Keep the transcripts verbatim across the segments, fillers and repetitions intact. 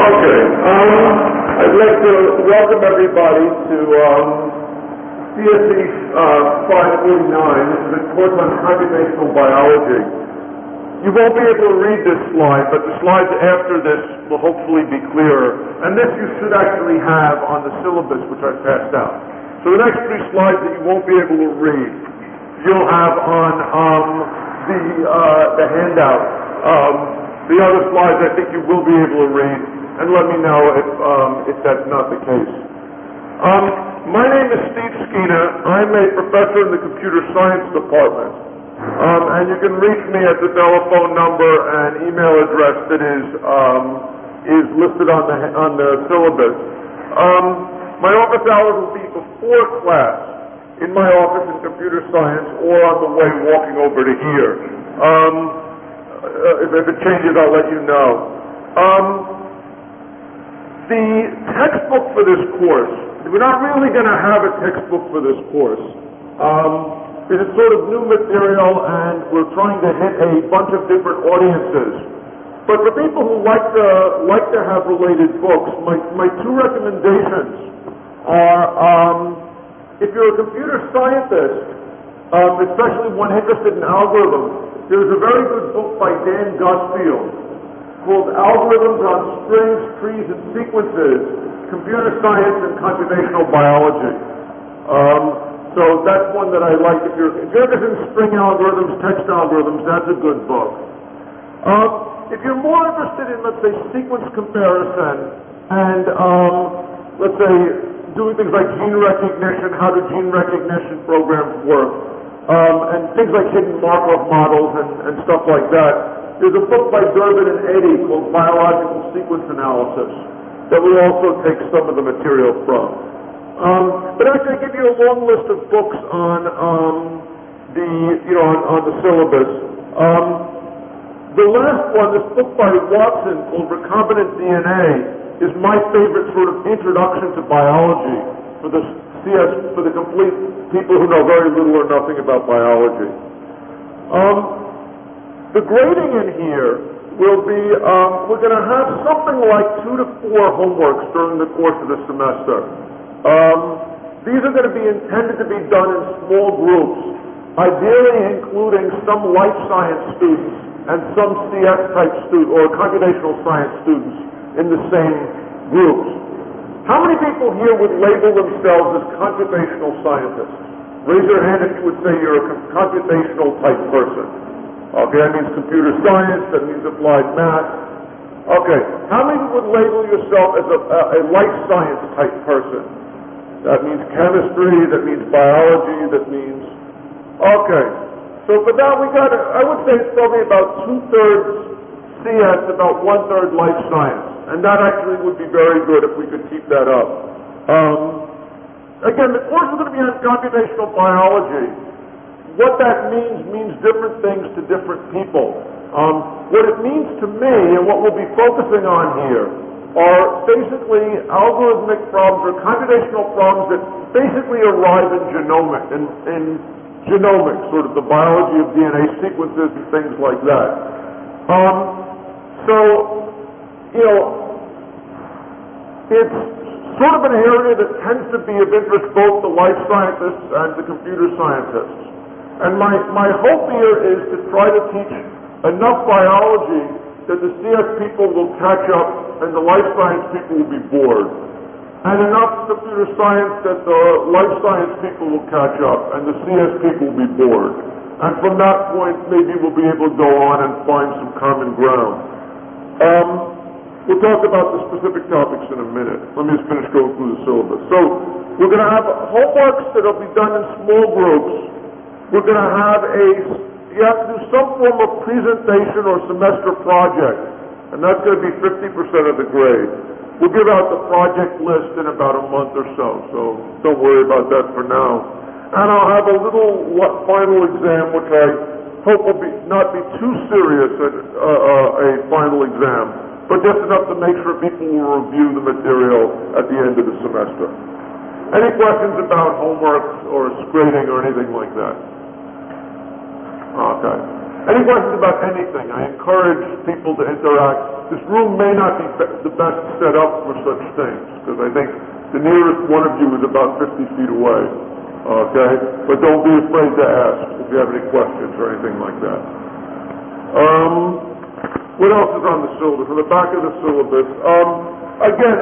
Okay, um, I'd like to welcome everybody to um, C S E uh, five forty-nine. This is a course on computational biology. You won't be able to read this slide, but the slides after this will hopefully be clearer. And this you should actually have on the syllabus, which I passed out. So the next three slides that you won't be able to read, you'll have on um, the, uh, the handout. Um, the other slides I think you will be able to read, and let me know if, um, if that's not the case. Um, my name is Steve Skeena. I'm a professor in the computer science department. Um, and you can reach me at the telephone number and email address that is um, is listed on the on the syllabus. Um, my office hours will be before class in my office in computer science, or on the way walking over to here. Um, uh, if, if it changes, I'll let you know. Um, the textbook for this course, we're not really going to have a textbook for this course. Um, It is sort of new material, and we're trying to hit a bunch of different audiences. But for people who like to like to have related books, my, my two recommendations are, um, if you're a computer scientist, um, especially one interested in algorithms, there's a very good book by Dan Gusfield called Algorithms on Strings, Trees, and Sequences, Computer Science and Computational Biology. Um, So that's one that I like. If you're, if you're interested in string algorithms, text algorithms, that's a good book. Um, if you're more interested in, let's say, sequence comparison and, um, let's say, doing things like gene recognition, how do gene recognition programs work, um, and things like hidden Markov models and, and stuff like that, there's a book by Durbin and Eddy called Biological Sequence Analysis that we also take some of the material from. Um, but actually, I give you a long list of books on um, the, you know, on, on the syllabus. Um, the last one, this book by Watson called Recombinant D N A, is my favorite sort of introduction to biology for the C S, for the complete people who know very little or nothing about biology. Um, the grading in here will be, um, we're going to have something like two to four homeworks during the course of the semester. Um, these are going to be intended to be done in small groups, ideally including some life science students and some C S type students or computational science students in the same groups. How many people here would label themselves as computational scientists? Raise your hand if you would say you're a computational type person. Okay, that means computer science, that means applied math. Okay, how many would label yourself as a, a life science type person? That means chemistry, that means biology, that means... Okay. So for that we got, I would say it's probably about two-thirds C S, about one-third life science. And that actually would be very good if we could keep that up. Um, again, the course is going to be on computational biology. What that means means different things to different people. Um, what it means to me, and what we'll be focusing on here, are basically algorithmic problems or computational problems that basically arrive in genomics, in, in genomics, sort of the biology of D N A sequences and things like that. Um, so, you know, it's sort of an area that tends to be of interest both to life scientists and to computer scientists. And my, my hope here is to try to teach enough biology that the C S people will catch up and the life science people will be bored. And enough computer science that the life science people will catch up and the C S people will be bored. And from that point, maybe we'll be able to go on and find some common ground. Um, we'll talk about the specific topics in a minute. Let me just finish going through the syllabus. So we're going to have homeworks that will be done in small groups. We're going to have a You have to do some form of presentation or semester project, and that's going to be fifty percent of the grade. We'll give out the project list in about a month or so, so don't worry about that for now. And I'll have a little final exam, which I hope will be not be too serious, at, uh, uh, a final exam, but just enough to make sure people will review the material at the end of the semester. Any questions about homework or grading or anything like that? Okay. Any questions about anything? I encourage people to interact. This room may not be the best set up for such things, because I think the nearest one of you is about fifty feet away. Okay? But don't be afraid to ask if you have any questions or anything like that. Um, what else is on the syllabus? On the back of the syllabus. Um, again,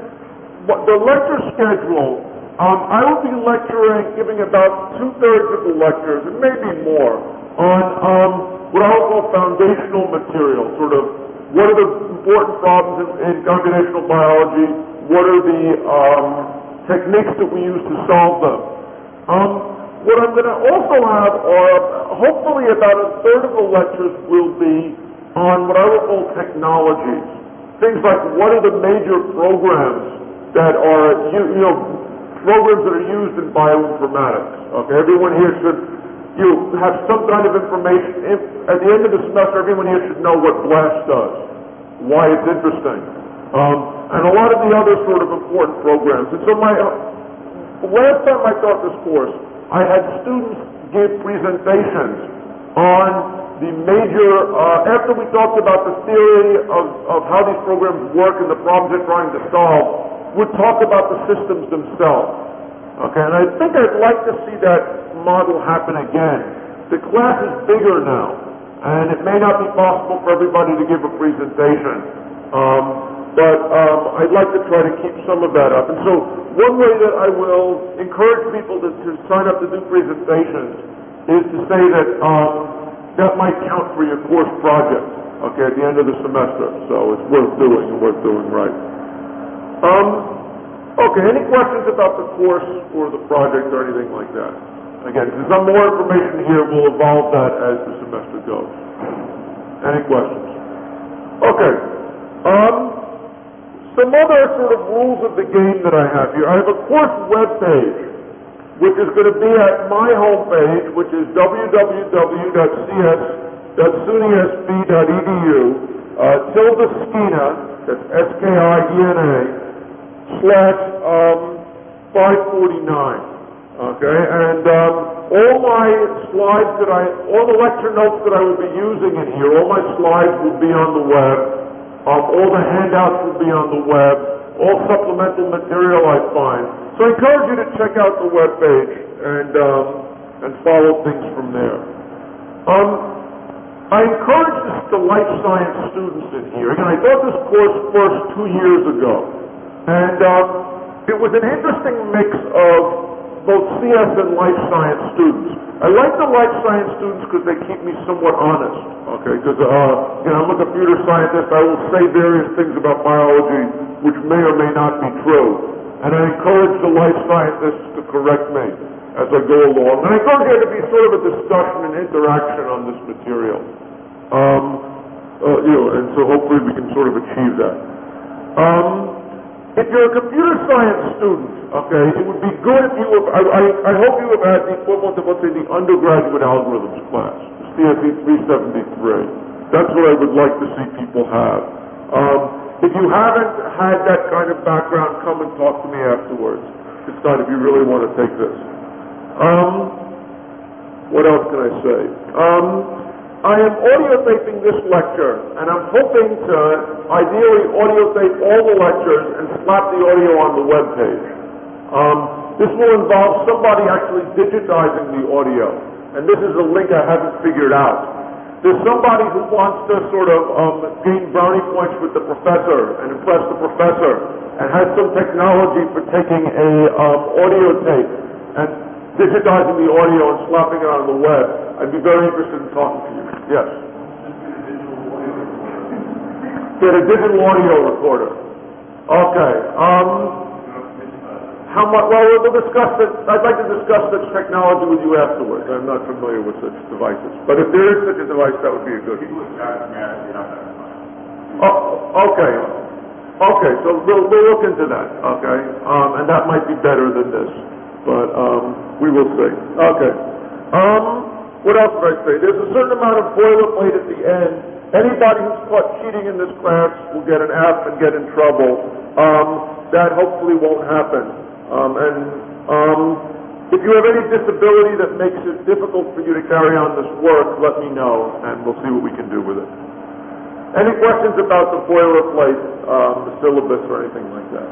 the lecture schedule, um, I will be lecturing, giving about two-thirds of the lectures, and maybe more, on um, what I will call foundational material, sort of what are the important problems in, in computational biology, what are the um, techniques that we use to solve them. Um, what I'm going to also have are, hopefully about a third of the lectures will be on what I will call technologies. Things like what are the major programs that are, you, you know, programs that are used in bioinformatics. Okay, everyone here should you have some kind of information. If, at the end of the semester, everyone here should know what BLAST does, why it's interesting, um, and a lot of the other sort of important programs. And so my uh, last time I taught this course, I had students give presentations on the major, uh, after we talked about the theory of, of how these programs work and the problems they're trying to solve, we'd talk about the systems themselves. Okay, and I think I'd like to see that model happen again. The class is bigger now, and it may not be possible for everybody to give a presentation, um, but um, I'd like to try to keep some of that up. And so one way that I will encourage people to, to sign up to do presentations is to say that um, that might count for your course project, okay, at the end of the semester. So it's worth doing and worth doing right. Um, okay, any questions about the course or the project or anything like that? Again, there's some more information here. We'll evolve that as the semester goes. Any questions? Okay. Um, some other sort of rules of the game that I have here. I have a course web page, which is going to be at my home page, which is w w w dot c s dot s u n y s b dot e d u, uh, tilde skina, that's S K I E N A, slash um, five forty-nine. Okay, and um, all my slides that I, all the lecture notes that I will be using in here, all my slides will be on the web, um, all the handouts will be on the web, all supplemental material I find. So I encourage you to check out the web page and, um, and follow things from there. Um, I encourage this, the life science students in here. Again, I taught this course first two years ago, and um, it was an interesting mix of both C S and life science students. I like the life science students because they keep me somewhat honest, okay? Because, uh, you know, I'm a computer scientist. I will say various things about biology which may or may not be true. And I encourage the life scientists to correct me as I go along. And I encourage there to be sort of a discussion and interaction on this material. Um, uh, you know, and so hopefully we can sort of achieve that. Um, If you're a computer science student, okay, it would be good if you have, I, I, I hope you have had the equivalent of, let's say, the undergraduate algorithms class, the C S E three seventy-three. That's what I would like to see people have. Um, if you haven't had that kind of background, come and talk to me afterwards. Decide if you really want to take this. Um, what else can I say? Um, I am audio taping this lecture, and I'm hoping to ideally audio tape all the lectures and slap the audio on the web page. Um, this will involve somebody actually digitizing the audio, and this is a link I haven't figured out. There's somebody who wants to sort of um, gain brownie points with the professor and impress the professor, and has some technology for taking a um, audio tape and digitizing the audio and slapping it on the web. I'd be very interested in talking to you. Yes. Get a digital audio recorder. Okay. Um, how much? Well, we'll discuss it. I'd like to discuss such technology with you afterwards. I'm not familiar with such devices, but if there is such a device, that would be a good. Oh, okay. Okay. So we'll, we'll look into that. Okay. Um, and that might be better than this, but um, we will see. Okay. Um. What else did I say? There's a certain amount of boilerplate at the end. Anybody who's caught cheating in this class will get an F and get in trouble. Um, that hopefully won't happen. Um, and um, If you have any disability that makes it difficult for you to carry on this work, let me know, and we'll see what we can do with it. Any questions about the boilerplate, um, the syllabus, or anything like that?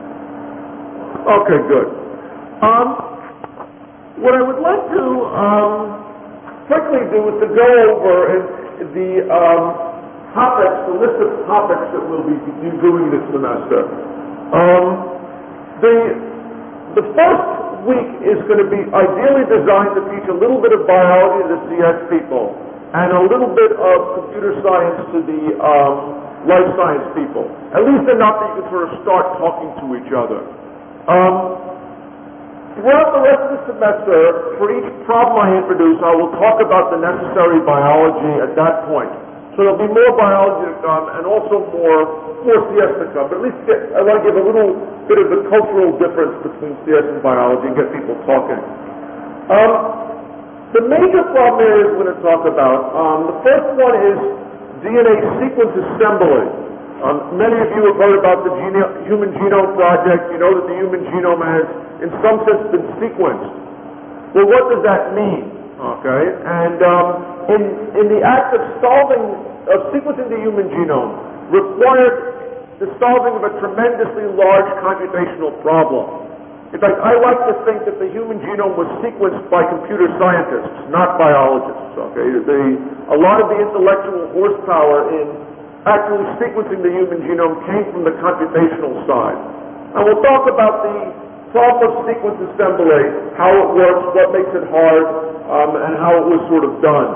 Okay, good. Um, what I would like to um, quickly do is to go over the um, topics, the list of topics that we'll be doing this semester. Um, the, the first week is going to be ideally designed to teach a little bit of biology to the C S people and a little bit of computer science to the um, life science people. At least enough that you can sort of start talking to each other. Um, throughout the rest of the semester, for each problem I introduce, I will talk about the necessary biology at that point. So there'll be more biology to come and also more, more C S to come. But at least get, I want to give a little bit of the cultural difference between C S and biology and get people talking. Um, the major problem areas we're going to talk about, um, the first one is D N A sequence assembly. Um, many of you have heard about the Geno- Human Genome Project. You know that the human genome has, in some sense, been sequenced. Well, what does that mean? Okay, and um, in, in the act of solving, of sequencing the human genome, required the solving of a tremendously large computational problem. In fact, I like to think that the human genome was sequenced by computer scientists, not biologists. Okay, the, a lot of the intellectual horsepower in actually sequencing the human genome came from the computational side. And we'll talk about the problem of sequence assembly, how it works, what makes it hard, um, and how it was sort of done.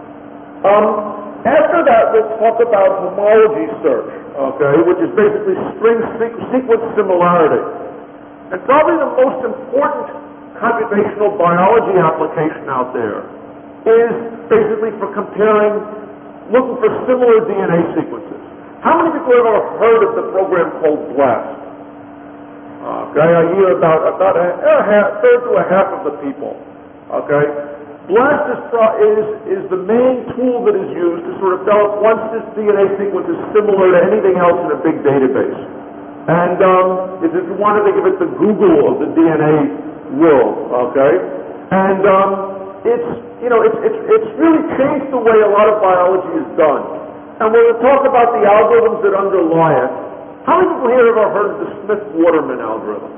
Um, after that, we'll talk about homology search, okay, which is basically string sequ- sequence similarity. And probably the most important computational biology application out there is basically for comparing, looking for similar D N A sequences. How many people have ever heard of the program called BLAST? Okay, I hear about about a, a half, third to a half of the people. Okay, BLAST is, is is the main tool that is used to sort of tell us once this D N A sequence is similar to anything else in a big database. And um, if you want to think of it, the Google of the D N A world. Okay, and um, it's you know it's it's it's really changed the way a lot of biology is done. And we're going to talk about the algorithms that underlie it. How many people here have ever heard of the Smith-Waterman algorithm?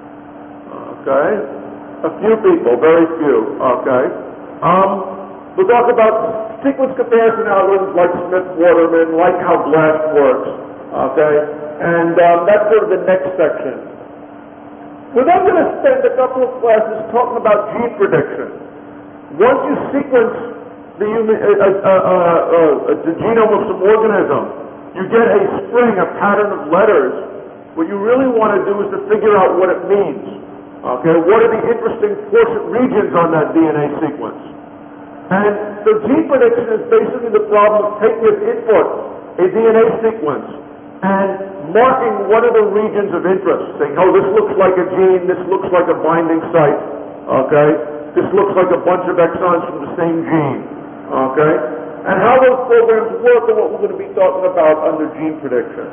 Okay. A few people, very few. Okay. Um, we'll talk about sequence comparison algorithms like Smith-Waterman, like how BLAST works. Okay. And um, that's sort of the next section. We're then going to spend a couple of classes talking about gene prediction. Once you sequence the, human, uh, uh, uh, uh, the genome of some organism, you get a string, a pattern of letters. What you really want to do is to figure out what it means. Okay, what are the interesting portion regions on that D N A sequence? And so gene prediction is basically the problem of taking as input a D N A sequence and marking what are the regions of interest, saying, oh, this looks like a gene, this looks like a binding site, okay? This looks like a bunch of exons from the same gene, okay? And how those programs work are what we're going to be talking about under gene prediction.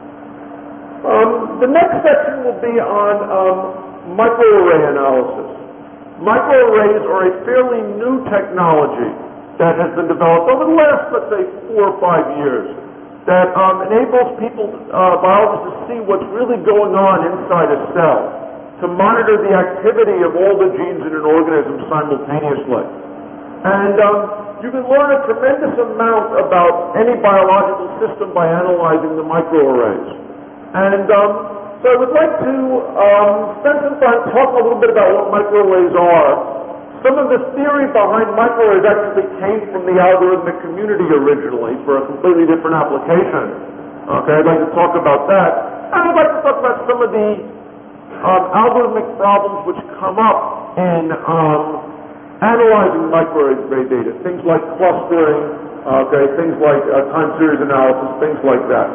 Um, the next section will be on um, microarray analysis. Microarrays are a fairly new technology that has been developed over the last, let's say, four or five years that um, enables people, uh, biologists, to see what's really going on inside a cell, to monitor the activity of all the genes in an organism simultaneously. And um, you can learn a tremendous amount about any biological system by analyzing the microarrays. And um, so I would like to um, spend some time talking a little bit about what microarrays are. Some of the theory behind microarrays actually came from the algorithmic community originally for a completely different application. Okay, I'd like to talk about that. And I'd like to talk about some of the um, algorithmic problems which come up in um, analyzing microarray data. Things like clustering, okay, things like uh, time series analysis, things like that.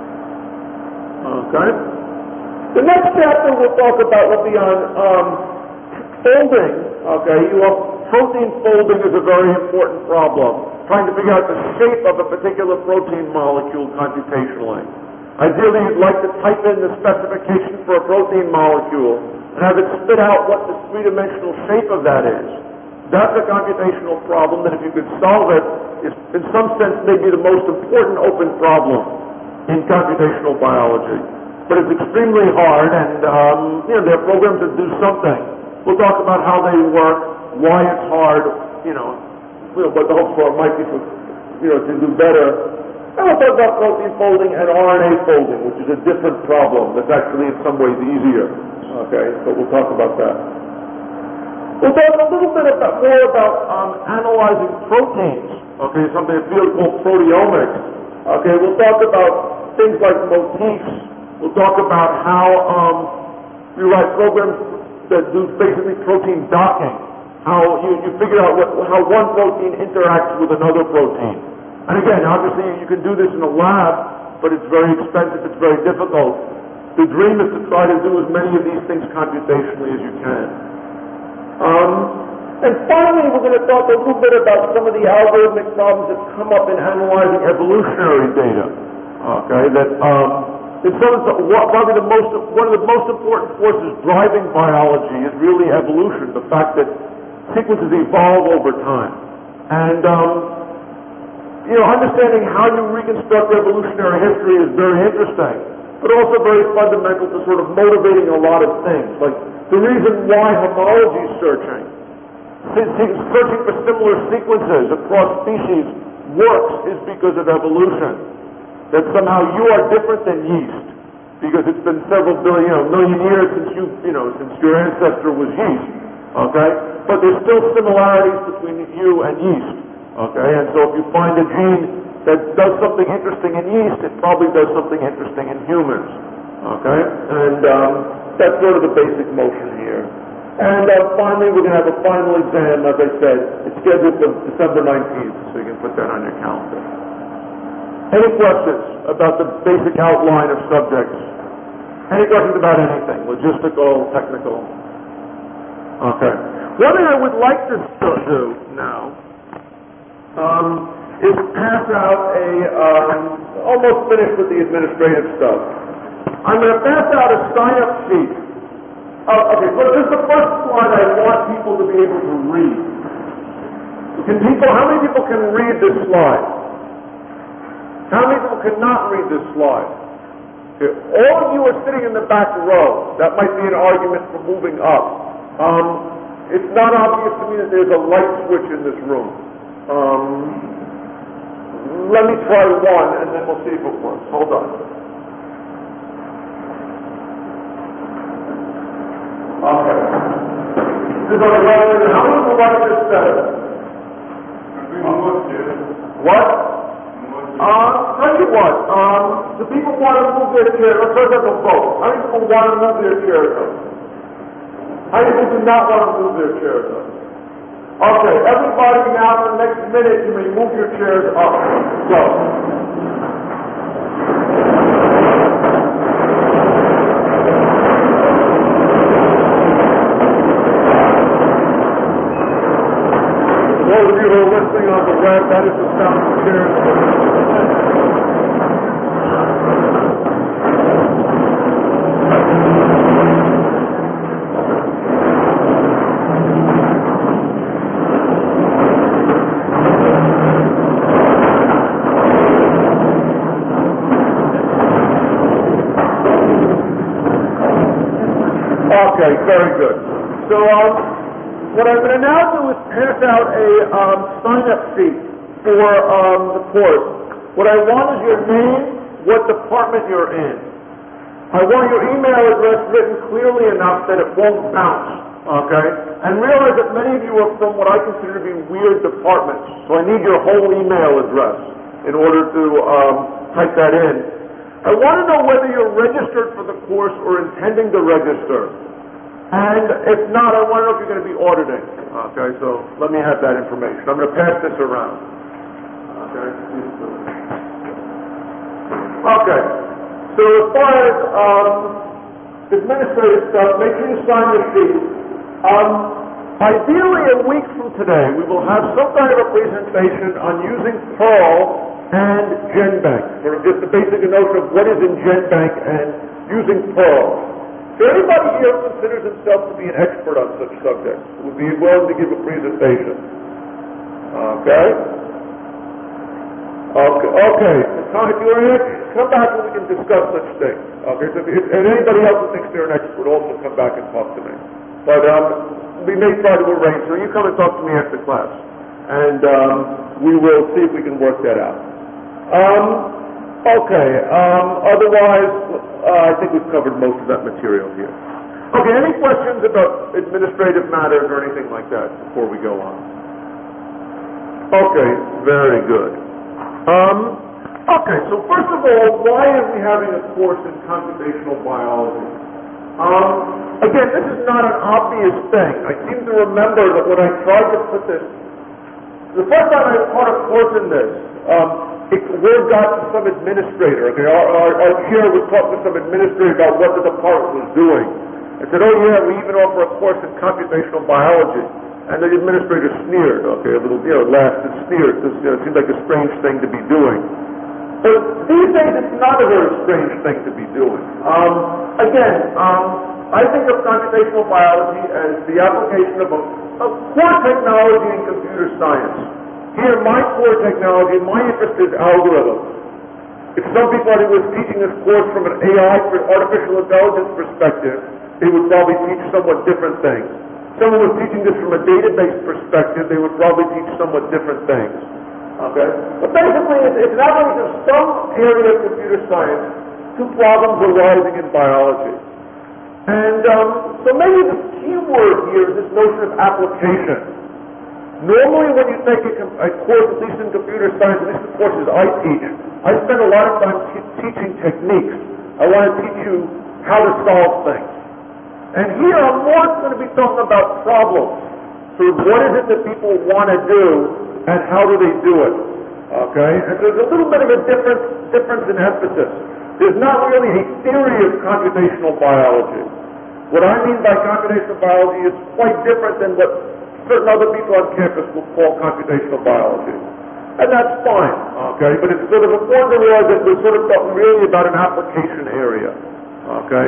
Okay. The next chapter we'll talk about will be on um, folding. Okay, you have, protein folding is a very important problem, trying to figure out the shape of a particular protein molecule computationally. Ideally, you'd like to type in the specification for a protein molecule, and have it spit out what the three-dimensional shape of that is. That's a computational problem that if you could solve it, is in some sense maybe the most important open problem in computational biology. But it's extremely hard, and um, you know, there are programs that do something. We'll talk about how they work, why it's hard, you know, you know what the hopes for might be for, you know, to do better. And we'll talk about protein folding and R N A folding, which is a different problem that's actually in some ways easier. Okay, but we'll talk about that. We'll talk a little bit about, more about um, analyzing proteins, okay, something a field called proteomics. Okay, we'll talk about things like motifs. We'll talk about how um, you write programs that do basically protein docking, how you, you figure out what, how one protein interacts with another protein. And again, obviously you can do this in a lab, but it's very expensive, it's very difficult. The dream is to try to do as many of these things computationally as you can. Um, and finally, we're going to talk a little bit about some of the algorithmic problems that come up in analyzing evolutionary data. Okay, that um, in some of the, probably the most one of the most important forces driving biology is really evolution. The fact that sequences evolve over time, and um, you know, understanding how you reconstruct evolutionary history is very interesting, but also very fundamental to sort of motivating a lot of things, like the reason why homology searching, searching for similar sequences across species works is because of evolution. That somehow you are different than yeast, because it's been several billion, you know, million years since you, you know, since your ancestor was yeast. Okay, but there's still similarities between you and yeast. Okay, and so if you find a gene that does something interesting in yeast, it probably does something interesting in humans. Okay, and um, that's sort of the basic motion here. And uh, finally, we're going to have a final exam, as I said. It's scheduled for December nineteenth, so you can put that on your calendar. Any questions about the basic outline of subjects? Any questions about anything, logistical, technical? Okay. One thing I would like to do now um, is pass out a, um, almost finished with the administrative stuff. I'm going to pass out a sign-up sheet. Uh, okay, so this is the first slide I want people to be able to read. Can people, how many people can read this slide? How many people cannot read this slide? Okay, all of you are sitting in the back row. That might be an argument for moving up. Um, it's not obvious to me that there's a light switch in this room. Um, let me try one, and then we'll see if it works. Hold on. Okay. This is on the right. How many would like this better? What? Uh, tell you what, um, the people want to move their chairs. Let's first have a vote. How many people want to move their chairs up? How many people do not want to move their chairs up? Okay, everybody now for the next minute, you may move your chairs up. Go. Those of you who are listening on the web, that is the sound of chairs. Okay, very good. So, um, what I'm going to now do is pass out a um, sign-up sheet for um, the course. What I want is your name, what department you're in. I want your email address written clearly enough that it won't bounce, okay? And realize that many of you are from what I consider to be weird departments, so I need your whole email address in order to um, type that in. I want to know whether you're registered for the course or intending to register. And if not, I want to know if you're going to be auditing. Okay, so let me have that information. I'm going to pass this around. Okay. Okay. So as far as um, administrative stuff, make sure you sign the sheet. Um, ideally, a week from today, we will have some kind of a presentation on using Perl and GenBank, or just the basic notion of what is in GenBank and using Perl. So anybody here who considers himself to be an expert on such subjects would be willing to give a presentation. Okay? Okay, okay. If you are an expert, come back and we can discuss such things. Okay, so if, and anybody else who thinks they're an expert also come back and talk to me. But um, we may try to arrange, so you come and talk to me after class. And um, we will see if we can work that out. Um, okay, um, otherwise, uh, I think we've covered most of that material here. Okay, any questions about administrative matters or anything like that before we go on? Okay, very good. Um, okay, so first of all, why are we having a course in computational biology? Um, again, this is not an obvious thing. I seem to remember that when I tried to put this, the first time I taught a course in this, um, it, word got to some administrator. Okay, our, our, our chair was talking to some administrator about what the department was doing. I said, oh yeah, we even offer a course in computational biology. And the administrator sneered, okay, a little, you know, laughed and sneered. This, you know, it seemed like a strange thing to be doing. But these days, it's not a very strange thing to be doing. Um, again, um, I think of computational biology as the application of a, a core technology in computer science. Here, my core technology, my interest is algorithms. If some people were teaching this course from an A I, artificial intelligence perspective, they would probably teach somewhat different things. Someone was teaching this from a database perspective, they would probably teach somewhat different things. Okay? But basically, it's, it's an application of some area of computer science to problems arising in biology. And um, so maybe the key word here is this notion of application. Normally when you take a, a course, at least in computer science, at least the courses I teach, I spend a lot of time t- teaching techniques. I want to teach you how to solve things. And here I'm more going to be talking about problems. So what is it that people want to do and how do they do it? Okay? And so there's a little bit of a difference, difference in emphasis. There's not really a theory of computational biology. What I mean by computational biology is quite different than what certain other people on campus will call computational biology. And that's fine, okay? But it's sort of important to realize that we're sort of talking really about an application area, okay?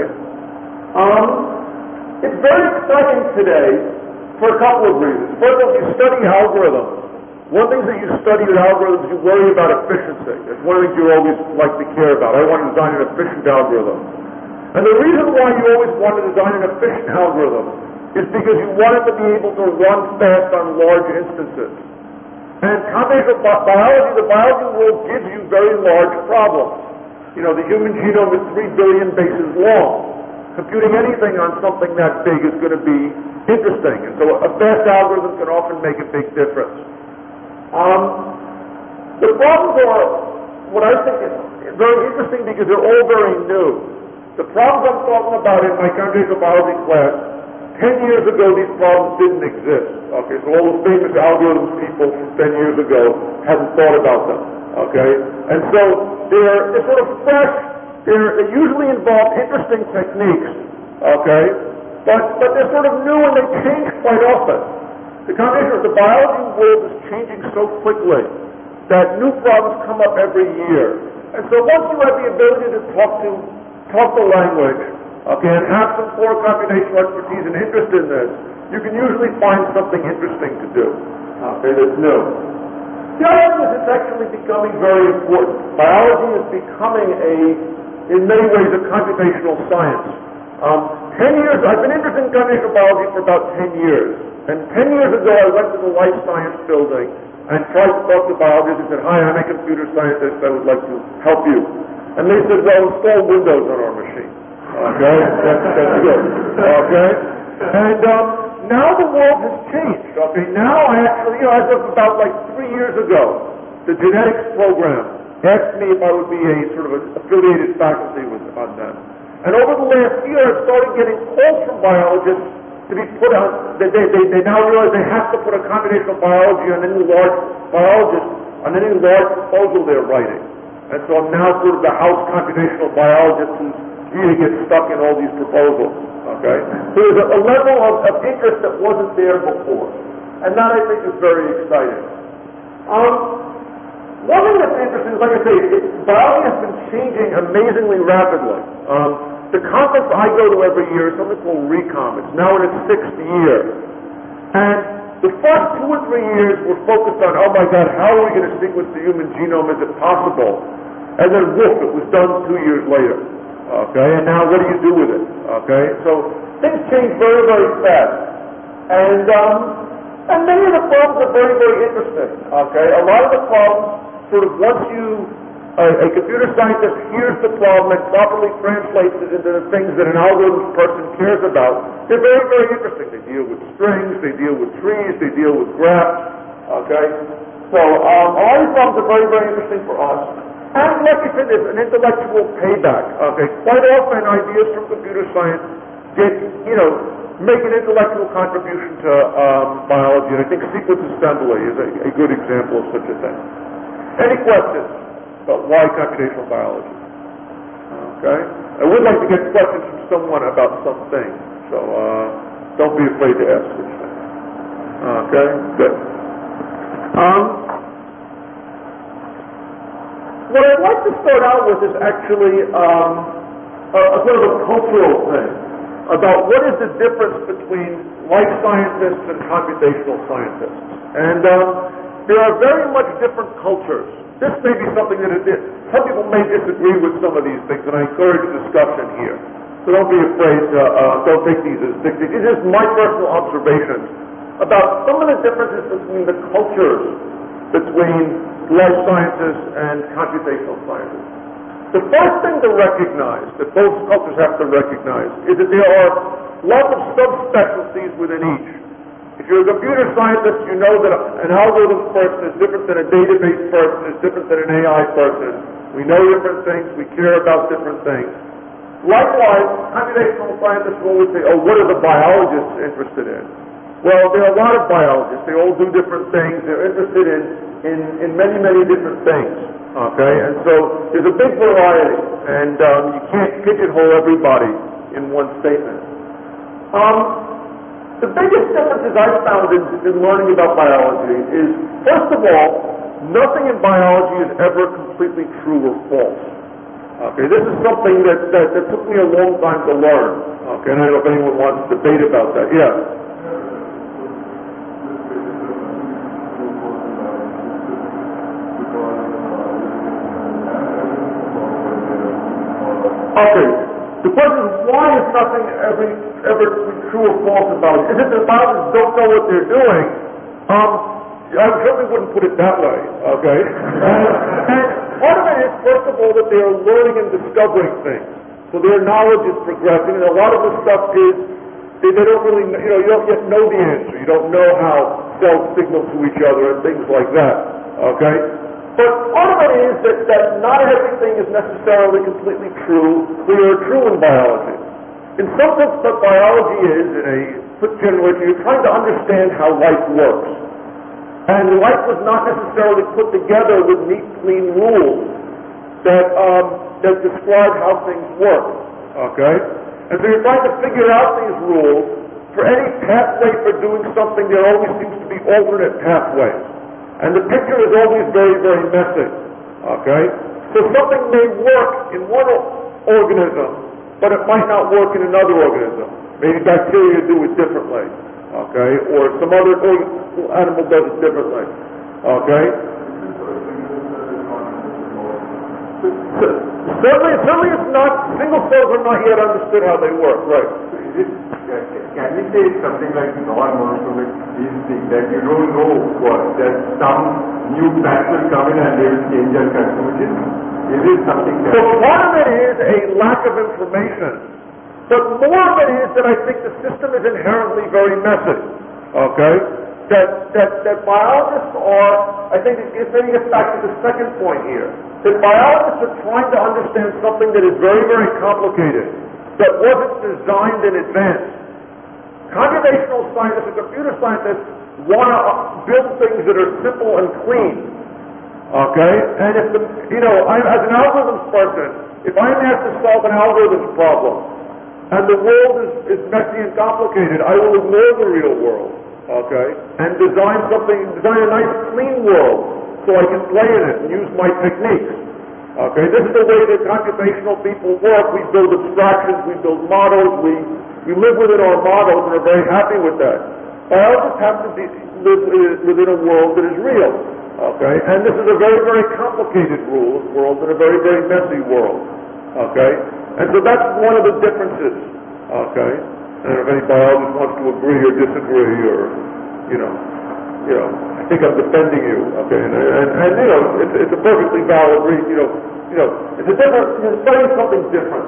Um, it's very exciting today for a couple of reasons. First of all, you study algorithms. One thing that you study with algorithms, you worry about efficiency. That's one of the things you always like to care about. I want to design an efficient algorithm. And the reason why you always want to design an efficient algorithm is because you want it to be able to run fast on large instances. And computational bi- biology, the biology world gives you very large problems. You know, the human genome is three billion bases long. Computing anything on something that big is going to be interesting. And so a fast algorithm can often make a big difference. Um, the problems are what I think is very interesting because they're all very new. The problems I'm talking about in my computational biology class, ten years ago these problems didn't exist. Okay, so all the famous algorithms people from ten years ago hadn't thought about them. Okay, and so they're, they're sort of fresh. They're, they usually involve interesting techniques. Okay, but but they're sort of new and they change quite often. The combination of the biology world is changing so quickly that new problems come up every year. And so once you have the ability to talk to talk the language, okay, and have some core computational expertise and interest in this, you can usually find something interesting to do. Okay, that's new. The other thing is it's actually becoming very important. Biology is becoming a, in many ways, a computational science. Um, ten years, I've been interested in computational biology for about ten years. And ten years ago, I went to the life science building and tried to talk to biologists and said, hi, I'm a computer scientist, I would like to help you. And they said, well, install Windows on our machine. Okay? That's, that's good. Okay? And um, now the world has changed. Okay? Now I actually, you know, as of about like three years ago, the genetics program asked me if I would be a sort of an affiliated faculty with on them. And over the last year, I've started getting calls from biologists to be put on, they, they, they, they now realize they have to put a computational biology on any large biologist, on any large proposal they're writing. And so I'm now sort of the house computational biologist who's really gets stuck in all these proposals. Okay? So there's a, a level of, of interest that wasn't there before. And that I think is very exciting. Um, one thing that's interesting is, like I say, it, biology has been changing amazingly rapidly. Um, The conference I go to every year is something called RECOM. It's now in its sixth year. And the first two or three years were focused on, oh my God, how are we going to sequence the human genome? Is it possible? And then woof, it was done two years later. Okay, and now what do you do with it? Okay, so things change very, very fast. And, um, and many of the problems are very, very interesting. Okay, a lot of the problems, sort of once you, a, a computer scientist hears the problem and properly translates it into the things that an algorithms person cares about, they're very, very interesting. They deal with strings, they deal with trees, they deal with graphs. Okay, so um, a lot of these problems are very, very interesting for us. And like I said, there's an intellectual payback. Okay, quite often ideas from computer science get, you know, make an intellectual contribution to um, biology, and I think sequence assembly is a, a good example of such a thing. Any questions about why computational biology? Okay, I would like to get questions from someone about something, so uh, don't be afraid to ask such things. Okay, good. Um, What I'd like to start out with is actually um, a, a sort of a cultural thing about what is the difference between life scientists and computational scientists. And um, there are very much different cultures. This may be something that it, some people may disagree with some of these things, and I encourage discussion here. So don't be afraid to, uh, don't take these as dictates. These are just my personal observations about some of the differences between the cultures between life sciences and computational sciences. The first thing to recognize, that both cultures have to recognize, is that there are lots of subspecialties within each. If you're a computer scientist, you know that an algorithms person is different than a database person, is different than an A I person. We know different things, we care about different things. Likewise, computational scientists will always say, oh, what are the biologists interested in? Well, there are a lot of biologists. They all do different things. They're interested in, in, in many, many different things. Okay? And so there's a big variety. And um, you can't pigeonhole everybody in one statement. Um, the biggest differences I've found in, in learning about biology is, first of all, nothing in biology is ever completely true or false. Okay, this is something that, that, that took me a long time to learn. Okay, and I don't know if anyone wants to debate about that. Yeah. Okay, the question is, why is nothing ever, ever true or false about it? Is it that biologists don't know what they're doing? Um, I certainly wouldn't put it that way, okay? and, and part of it is, first of all, that they are learning and discovering things. So their knowledge is progressing, and a lot of the stuff is, they, they don't really, you know, you don't yet know the answer. You don't know how cells signal to each other and things like that, okay? But part of it is that, that not everything is necessarily completely true, clear, true in biology. In some sense, what biology is, in a quick generation, you're trying to understand how life works. And life was not necessarily put together with neat, clean rules that, um, that describe how things work. Okay? And so you're trying to figure out these rules. For any pathway for doing something, there always seems to be alternate pathways. And the picture is always very, very messy, okay? So something may work in one organism, but it might not work in another organism. Maybe bacteria do it differently, okay? Or some other animal does it differently, okay? Certainly, certainly it's not, single cells are not yet understood how they work, right? Can we say something like non-monotropic is thing that you don't know what, that some new patch will come in and they will change your conclusion? Is it something that... So part of it is a lack of information, but more of it is that I think the system is inherently very messy, okay? That, that, that biologists are, I think it maybe gets back to the second point here, that biologists are trying to understand something that is very, very complicated, that wasn't designed in advance. Computational scientists and computer scientists want to build things that are simple and clean. Okay? And if the, you know, I, as an algorithms person, if I'm asked to solve an algorithms problem, and the world is, is messy and complicated, I will ignore the real world. Okay? And design something, design a nice clean world, so I can play in it and use my techniques. Okay, this is the way that computational people work. We build abstractions, we build models, we, we live within our models and are very happy with that. Biologists have to be, live within a world that is real. Okay, and this is a very, very complicated world, world and a very, very messy world. Okay, and so that's one of the differences. Okay, and if any biologist wants to agree or disagree or, you know, you know, I think I'm defending you. Okay, and, and, and you know, it's, it's a perfectly valid reason. You know, you know, it's a different. You're studying something different.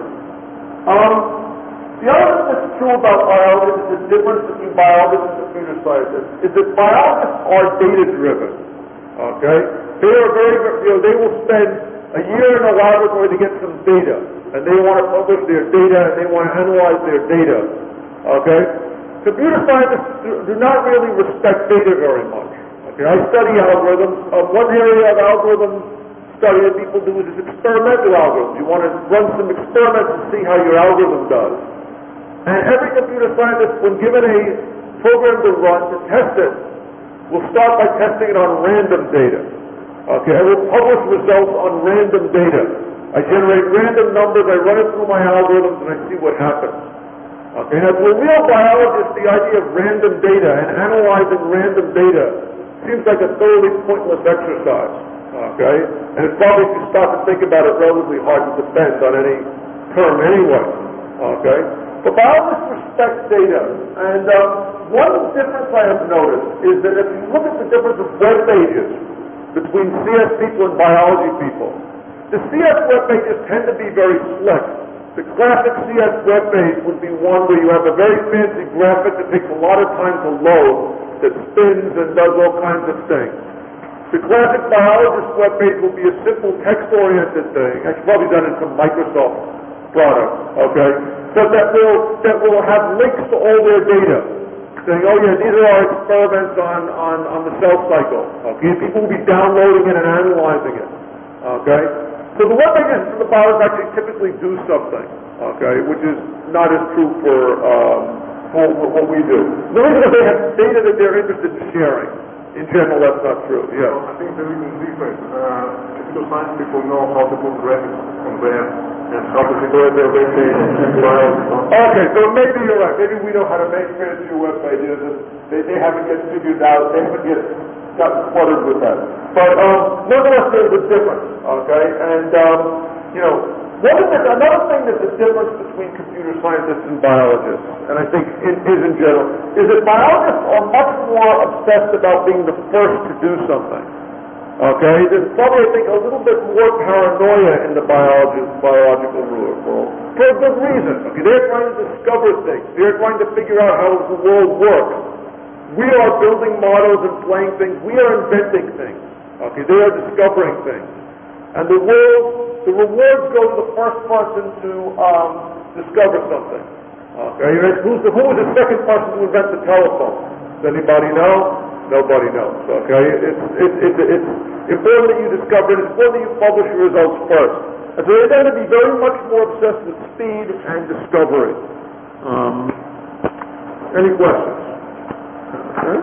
Um, the other thing that's true about biologists is the difference between biologists and computer scientists is that biologists are data-driven. Okay, they are very, you know, they will spend a year in a laboratory to get some data, and they want to publish their data, and they want to analyze their data. Okay, computer scientists do, do not really respect data very much. Okay, I study algorithms. Uh, one area of algorithm study that people do is this experimental algorithms. You want to run some experiments and see how your algorithm does. And every computer scientist, when given a program to run to test it, will start by testing it on random data. Okay, I will publish results on random data. I generate random numbers, I run it through my algorithms, and I see what happens. Okay, now to a real biologist, the idea of random data and analyzing random data seems like a thoroughly pointless exercise. Okay, and it's probably, if you stop and think about it, relatively hard to defend on any term anyway. Okay, but biologists respect data, and um, one difference I have noticed is that if you look at the difference of web pages between C S people and biology people, the C S web pages tend to be very slick. The classic C S web page would be one where you have a very fancy graphic that takes a lot of time to load, that spins and does all kinds of things. The classic biologist web page will be a simple text-oriented thing, actually probably done in some Microsoft product, okay, but that will, that will have links to all their data, saying, oh yeah, these are our experiments on, on, on the cell cycle, okay, people will be downloading it and analyzing it, okay. So the web pages for the biologists actually typically do something, okay, which is not as true for, um, for, for what we do. The reason is they have data that they're interested in sharing. In general, that's not true, yeah. So I think there is a difference. Uh, computer science people know how to put graphics on web and how to decorate their web page and files. Okay, so maybe you're right. Maybe we know how to make fancy web pages, and they, they haven't yet figured out, they haven't yet gotten cluttered with that. But um, nonetheless, there's a difference, okay? And, um, you know, one of the, another thing that's a difference between computer scientists and biologists, and I think it is in general, is that biologists are much more obsessed about being the first to do something. Okay? There's probably, I think, a little bit more paranoia in the biology, biological world, for a good reason. Okay? They're trying to discover things. They're trying to figure out how the world works. We are building models and playing things. We are inventing things. Okay? They are discovering things. And the world, the rewards go to the first person to um, discover something. Okay? Who's the, who was the second person to invent the telephone? Does anybody know? Nobody knows. Okay? It's, it's, it's, it's important that you discover it. It's important that you publish your results first. And so they're going to be very much more obsessed with speed and discovery. Um, any questions? Okay.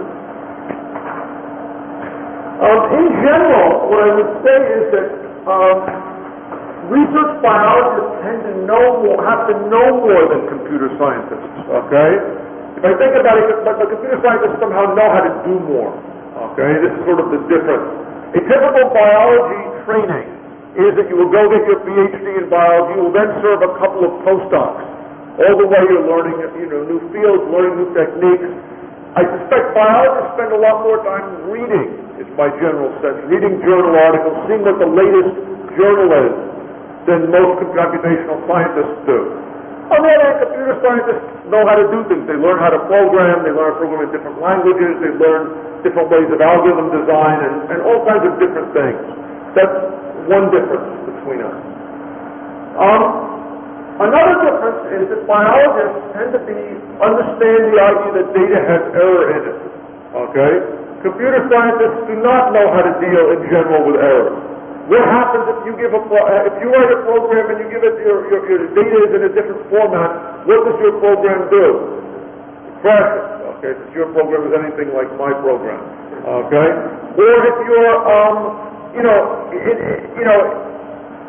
Um, in general, what I would say is that um, research biologists tend to know more, have to know more than computer scientists. Okay? If I think about it, the computer scientists somehow know how to do more. Okay? This is sort of the difference. A typical biology training is that you will go get your P H D in biology, you will then serve a couple of postdocs. All the way you're learning, you know, new fields, learning new techniques. I suspect biologists spend a lot more time reading, it's my general sense, reading journal articles, seeing what the latest journal is than most computational scientists do. On the other hand, computer scientists know how to do things. They learn how to program, they learn how to program in different languages, they learn different ways of algorithm design, and, and all kinds of different things. That's one difference between us. Um, another difference is that biologists tend to be, understand the idea that data has error in it. Okay? Computer scientists do not know how to deal in general with errors. What happens if you give a pro if you write a program and you give it your, your, your data is in a different format? What does your program do? It crashes. Okay, if your program is anything like my program. Okay, or if you're um, you know, it, it, you know,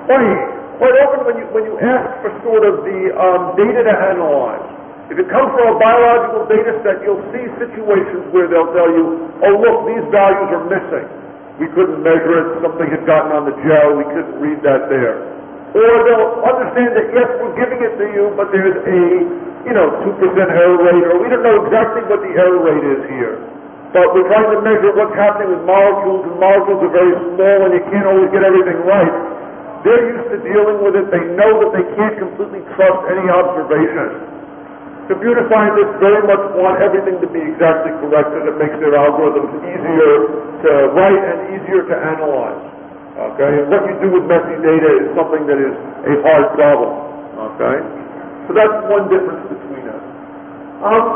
funny, quite often when you, when you ask for sort of the um, data to analyze, if it comes from a biological data set, you'll see situations where they'll tell you, oh look, these values are missing. We couldn't measure it, something had gotten on the gel, we couldn't read that there. Or they'll understand that, yes, we're giving it to you, but there's a, you know, two percent error rate, or we don't know exactly what the error rate is here. But we're trying to measure what's happening with molecules, and molecules are very small, and you can't always get everything right. They're used to dealing with it. They know that they can't completely trust any observation. Computer scientists very much want everything to be exactly correct, and it makes their algorithms easier to write and easier to analyze. Okay, and what you do with messy data is something that is a hard problem. Okay, so that's one difference between us. Um,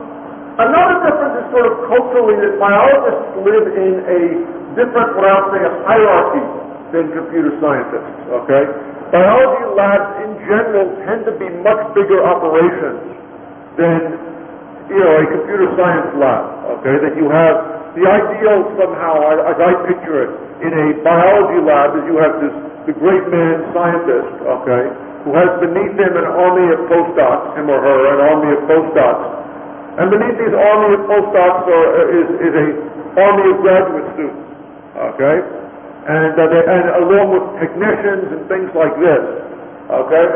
another difference is sort of culturally that biologists live in a different, what I would say, a hierarchy than computer scientists. Okay, biology labs in general tend to be much bigger operations than, you know, a computer science lab, okay, that you have the ideal somehow, as I picture it, in a biology lab is you have this, the great man scientist, okay, who has beneath him an army of postdocs, him or her, an army of postdocs, and beneath these army of postdocs are, is, is a army of graduate students, okay, and, uh, they, and along with technicians and things like this, okay.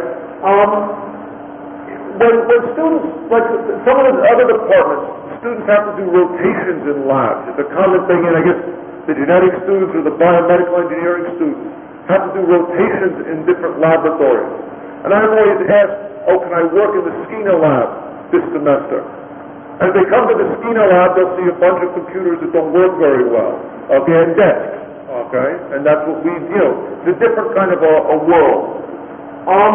Um, When, when students, like some of the other departments, students have to do rotations in labs. It's a common thing, and I guess the genetic students or the biomedical engineering students have to do rotations in different laboratories. And I'm always asked, oh, can I work in the Skeena lab this semester? And if they come to the Skeena lab, they'll see a bunch of computers that don't work very well, okay, and desks, okay? And that's what we, you know, it's a different kind of a, a world. Um,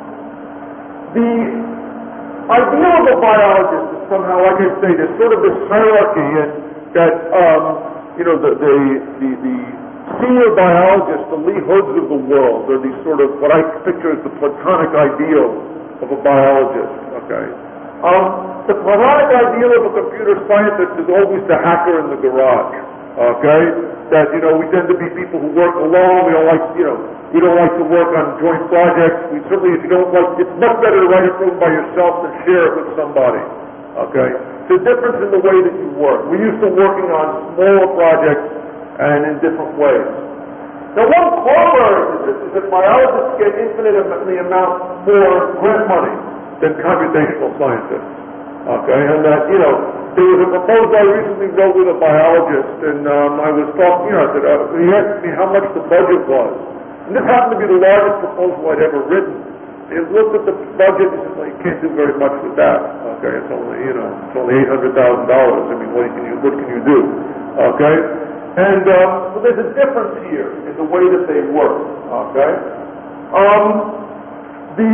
the ideal of a biologist is somehow, like I say, there's sort of this hierarchy, and that, um, you know, the, the, the, the senior biologists, the Lee Hoods of the world, are these sort of, what I picture as the platonic ideal of a biologist, okay? Um, the platonic ideal of a computer scientist is always the hacker in the garage, okay? That, you know, we tend to be people who work alone, we don't like, you know, we don't like to work on joint projects. We certainly, if you don't like, it's much better to write a program by yourself than share it with somebody. Okay? It's a difference in the way that you work. We're used to working on smaller projects and in different ways. Now, one corollary to this is that biologists get infinitely amount more grant money than computational scientists. Okay? And that, you know, there was a proposal I recently wrote with a biologist, and um, I was talking, you know, I said, uh, he asked me how much the budget was. And this happened to be the largest proposal I'd ever written. He looked at the budget and said, well, you can't do very much with that. Okay, it's only, you know, it's only eight hundred thousand dollars. I mean, what can you, what can you do? Okay? And um, so there's a difference here in the way that they work. Okay? Um, the,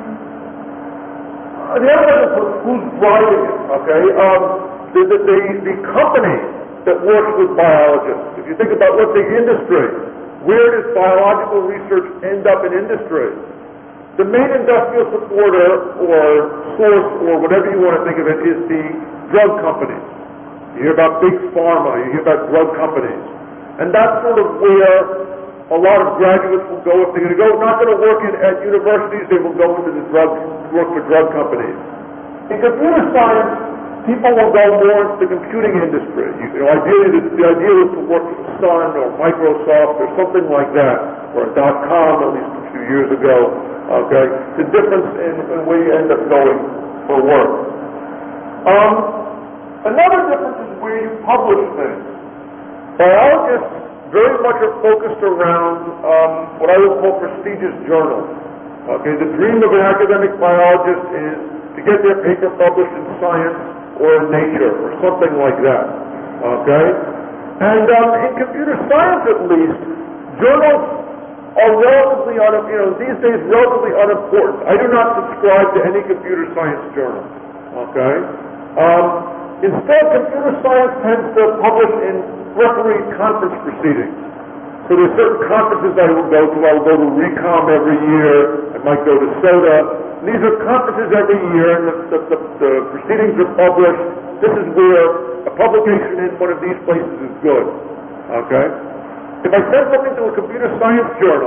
uh, the other thing is who's driving it. Okay? Um, the, the, the, the company that works with biologists, if you think about, let's say, industry, where does biological research end up in industry? The main industrial supporter or source or whatever you want to think of it is the drug companies. You hear about big pharma, you hear about drug companies. And that's sort of where a lot of graduates will go. If they're going to go, not going to work in, at universities, they will go into the drug, work for drug companies. In computer science, people will go more into the computing industry. You know, ideally, the, the idea is to work for Sun or Microsoft or something like that, or dot-com, at least a few years ago. Okay, the difference in, in where you end up going for work. Um, another difference is where you publish things. Biologists very much are focused around um, what I would call prestigious journals. Okay, the dream of an academic biologist is to get their paper published in Science or in Nature, or something like that, okay? And um, in computer science, at least, journals are relatively, un- you know, these days relatively unimportant. I do not subscribe to any computer science journal, okay? Um, instead, computer science tends to publish in refereed conference proceedings. So there's certain conferences I will go to. I will go to RECOM every year. I might go to SOTA. These are conferences every year, and the, the, the, the proceedings are published. This is where a publication in one of these places is good. Okay? If I send something to a computer science journal,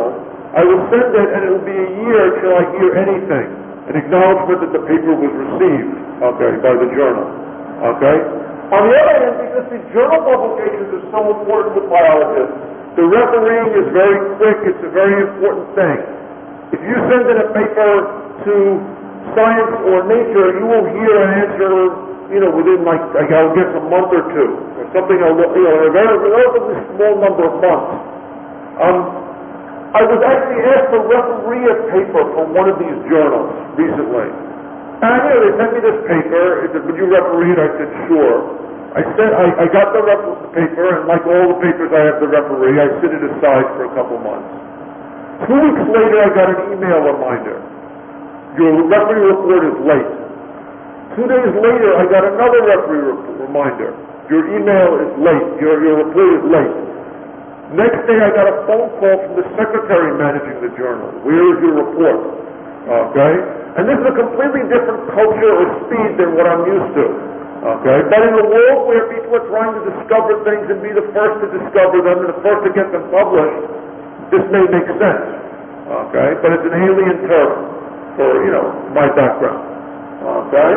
I will send it, and it will be a year till I hear anything, an acknowledgement that the paper was received, okay, by the journal, okay? On the other hand, because the journal publications are so important with biologists, the refereeing is very quick, it's a very important thing. If you send in a paper to Science or Nature, you will hear an answer, you know, within like, I guess, a month or two, or something, you know, a very relatively small number of months. Um, I was actually asked to referee a paper from one of these journals recently. And, you know, they sent me this paper. It said, would you referee it? I said, sure. I said, I, I got the, ref- the paper, and like all the papers I have to referee, I sit it aside for a couple months. Two weeks later, I got an email reminder. Your referee report is late. Two days later, I got another referee re- reminder. Your email is late. Your, your report is late. Next day, I got a phone call from the secretary managing the journal. Where is your report? Okay? And this is a completely different culture or speed than what I'm used to. Okay? But in a world where people are trying to discover things and be the first to discover them and the first to get them published, this may make sense. Okay? But it's an alien term for, you know, my background. Okay?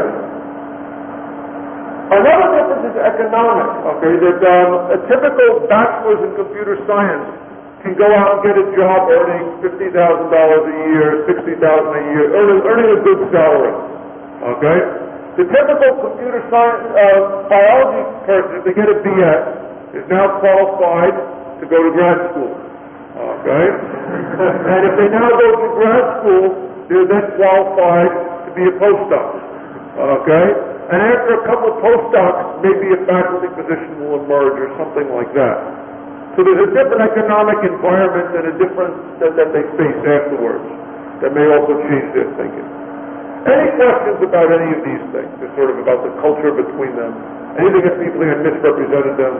Another difference is economic, okay, that um, a typical bachelor's in computer science can go out and get a job earning fifty thousand dollars a year, sixty thousand dollars a year, earning, earning a good salary, okay? The typical computer science, uh, biology person, if they get a B S, is now qualified to go to grad school, okay? And if they now go to grad school, they're then qualified to be a postdoc, okay? And after a couple of postdocs, maybe a faculty position will emerge or something like that. So there's a different economic environment and a different that, that they face afterwards that may also change their thinking. Any questions about any of these things? Just sort of about the culture between them? Anything that people have misrepresented them?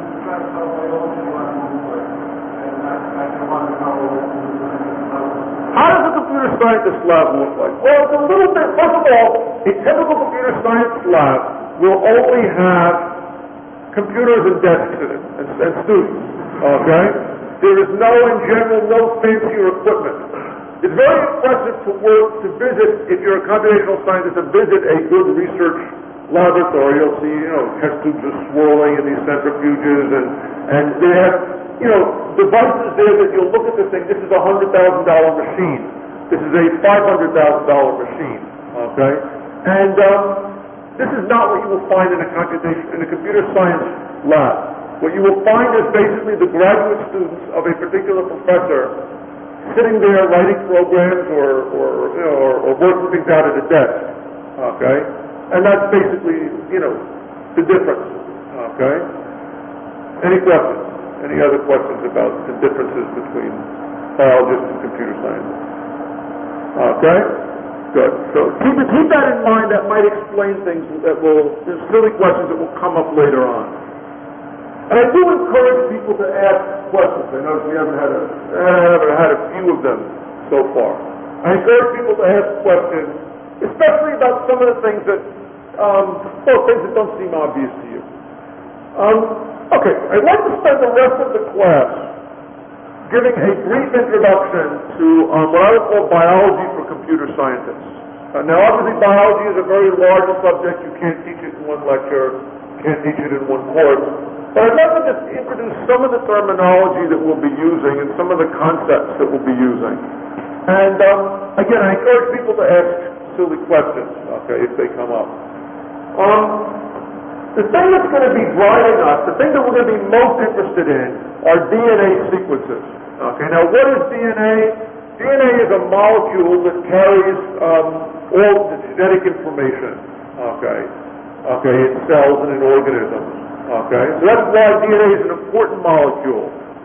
How does a computer scientist lab look like? Well, it's a little bit, first of all, a typical computer science lab will only have computers and desks in it, and, and students, okay? There is no, in general, no fancier equipment. It's very impressive to work, to visit, if you're a computational scientist, to visit a good research laboratory. You'll see, you know, test tubes are swirling in these centrifuges, and, and they have, you know, devices there that you'll look at this thing, this is a one hundred thousand dollars machine. This is a five hundred thousand dollars machine, okay? And um, this is not what you will find in a computation, in a computer science lab. What you will find is basically the graduate students of a particular professor sitting there writing programs or, or, you know, or, or working things out at a desk, okay? And that's basically, you know, the difference, okay? Any questions? Any other questions about the differences between biologists and computer scientists? Okay? Good. So keep, keep that in mind. That might explain things that will, there's silly questions that will come up later on. And I do encourage people to ask questions. I notice we haven't had a, I haven't had a few of them so far. I encourage people to ask questions, especially about some of the things that, um, well, things that don't seem obvious to you. Um, Okay, I'd like to spend the rest of the class giving a brief introduction to um, what I would call biology for computer scientists. Uh, now, obviously, biology is a very large subject. You can't teach it in one lecture, can't teach it in one course. But I'd like to just introduce some of the terminology that we'll be using and some of the concepts that we'll be using. And, um, again, I encourage people to ask silly questions, okay, if they come up. Um, The thing that's going to be driving us, the thing that we're going to be most interested in, are D N A sequences. Okay, now what is D N A? D N A is a molecule that carries um, all the genetic information, okay, okay, in cells and in organisms. Okay, so that's why D N A is an important molecule.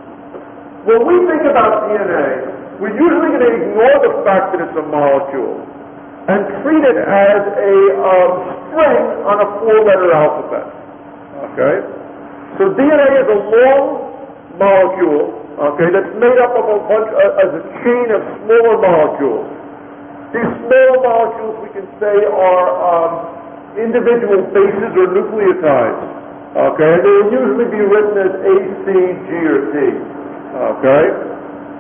When we think about D N A, we're usually going to ignore the fact that it's a molecule and treat it as a um, string on a four-letter alphabet. Okay? So D N A is a long molecule, okay, that's made up of a bunch, uh, as a chain of smaller molecules. These smaller molecules, we can say, are um, individual bases or nucleotides. Okay? And they will usually be written as A, C, G, or T. Okay?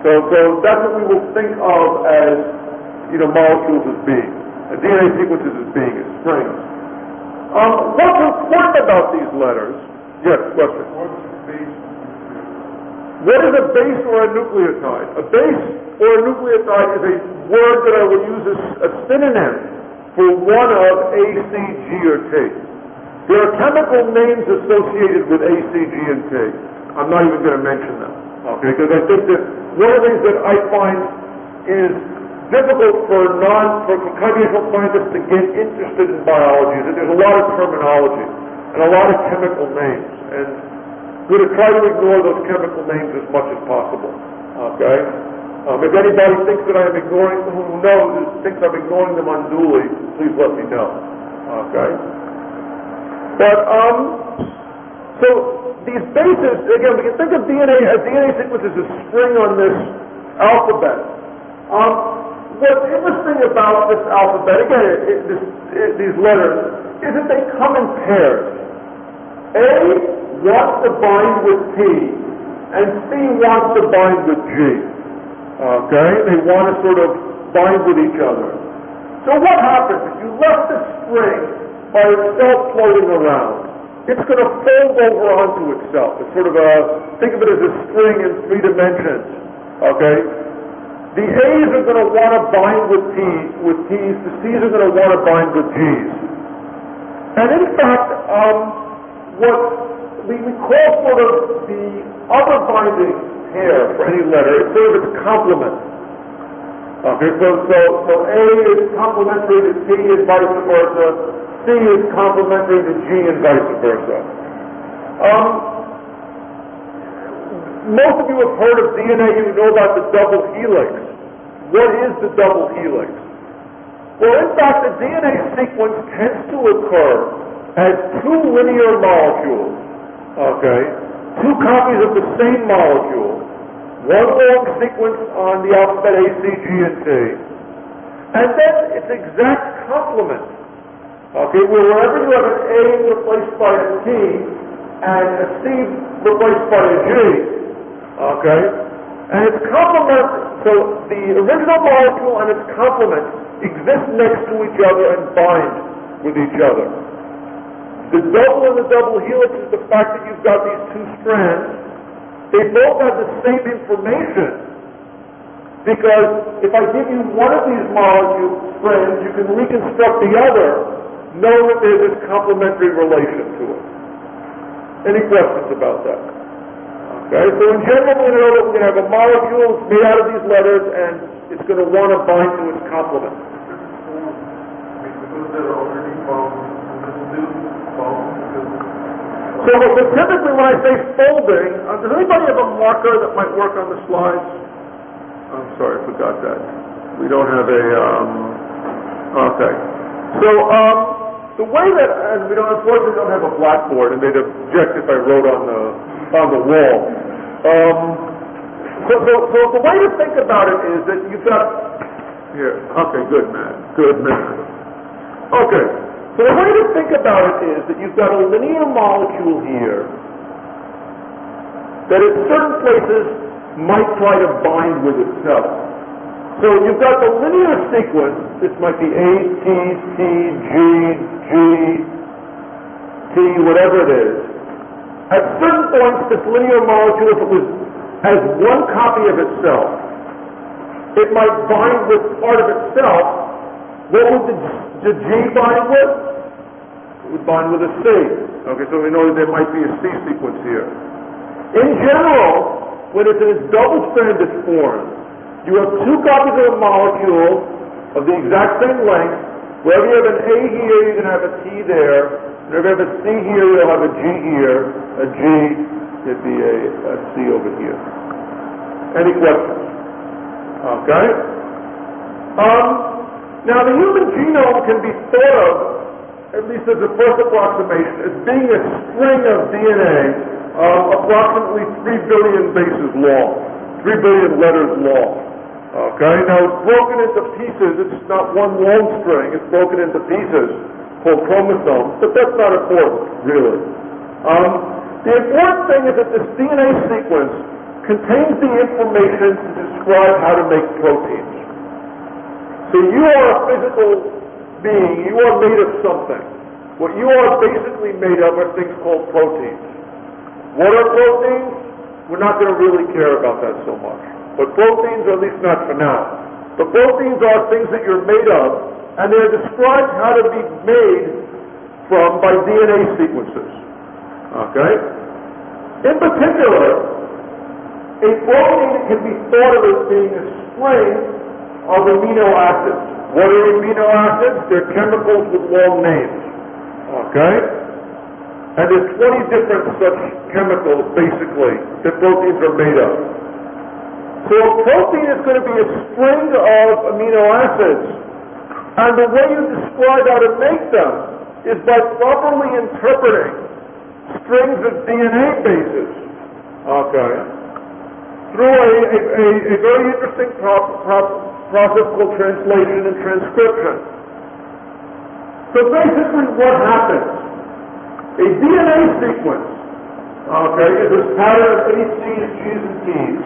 So, so that's what we will think of as, you know, molecules as being, uh, D N A sequences as being, as strings. Um, what's important about these letters? Yes, question. What's the base? What is a base or a nucleotide? A base or a nucleotide is a word that I will use as a synonym for one of A, C, G, or T. There are chemical names associated with A, C, G, and T. I'm not even going to mention them, okay? Because I think that one of the things that I find is difficult for non for computational scientists to get interested in biology is that there's a lot of terminology and a lot of chemical names, and we're going to try to ignore those chemical names as much as possible. Okay? Um, if anybody thinks that I'm ignoring, who knows, thinks I'm ignoring them unduly, please let me know. Okay? But um, so these bases, again, we can think of D N A as D N A sequences as a string on this alphabet. Um, what's interesting about this alphabet, again, it, it, this, it, these letters, is that they come in pairs. A wants to bind with T, and C wants to bind with G. Okay? They want to sort of bind with each other. So what happens if you left the string by itself floating around? It's going to fold over onto itself. It's sort of a, think of it as a string in three dimensions. Okay? The A's are going to want to bind with T's, with T's. The C's are going to want to bind with G's. And in fact, um, what we, we call sort of the other binding pair for any letter, it's sort of its complement. Okay, so, so, so A is complementary to T and vice versa. C is complementary to G and vice versa. Um, most of you have heard of D N A, you know about the double helix. What is the double helix? Well, in fact, the D N A sequence tends to occur as two linear molecules, okay? Two copies of the same molecule, one long sequence on the alphabet A, C, G, and T, and then its exact complement, okay, where wherever you have an A replaced by a T and a C replaced by a G, okay, and its complement, so the original molecule and its complement exist next to each other and bind with each other. The double and the double helix is the fact that you've got these two strands. They both have the same information, because if I give you one of these molecule strands, you can reconstruct the other, knowing that there's this complementary relation to it. Any questions about that? Okay, so in general, we know that we're going to have a molecule made out of these letters, and it's going to want to bind to its complement. Because they're already found, still found. So, but typically when I say folding, uh, does anybody have a marker that might work on the slides? I'm sorry, I forgot that. We don't have a, um, okay. So, um, the way that, and we don't, unfortunately don't have a blackboard, and they'd object if I wrote on the, on the wall. Um, so, so, so the way to think about it is that you've got, here, okay, good man, good man. Okay. So the way to think about it is that you've got a linear molecule here that at certain places might try to bind with itself. So you've got the linear sequence, this might be A, T, C, G, G, T, whatever it is. At certain points, this linear molecule, if it was has one copy of itself, it might bind with part of itself. What would the, the G bind with? It would bind with a C. Okay, so we know that there might be a C sequence here. In general, when it's in its double-stranded form, you have two copies of a molecule of the exact same length. Wherever you have an A here, you're going to have a T there. Wherever you have a C here, you'll have a G here. A G, there'd be a, a C over here. Any questions? Okay. Um, now, the human genome can be thought of, at least as a first approximation, as being a string of D N A uh, approximately three billion bases long, three billion letters long. Okay, now it's broken into pieces. It's not one long string. It's broken into pieces called chromosomes, but that's not important, really. Um, the important thing is that this D N A sequence contains the information to describe how to make proteins. So you are a physical being. You are made of something. What you are basically made of are things called proteins. What are proteins? We're not going to really care about that so much. But proteins, or at least not for now. But proteins are things that you're made of, and they're described how to be made from by D N A sequences. Okay? In particular, a protein can be thought of as being a string of amino acids. What are amino acids? They're chemicals with long names. Okay? And there's twenty different such chemicals, basically, that proteins are made of. So a protein is going to be a string of amino acids. And the way you describe how to make them is by properly interpreting strings of D N A bases. Okay? Through a, a, a, a very interesting pro- pro- process called translation and transcription. So basically what happens? A D N A sequence, okay, is this pattern of A Cs, Gs, and Ts.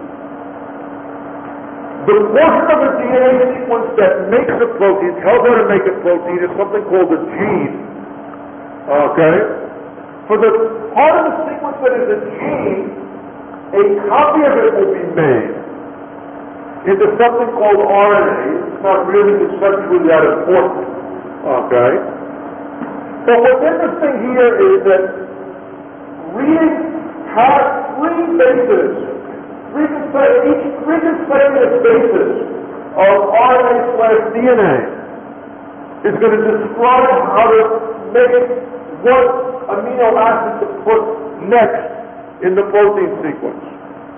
The portion of a D N A sequence that makes a protein, tells how to make a protein, is something called a gene. Okay? For the part of the sequence that is a gene, a copy of it will be made into something called R N A. It's not really conceptually that important. Okay? But what's interesting here is that reading has three bases, three consecutive, each three consecutive bases of R N A slash D N A is going to describe how to make what amino acid to put next in the protein sequence.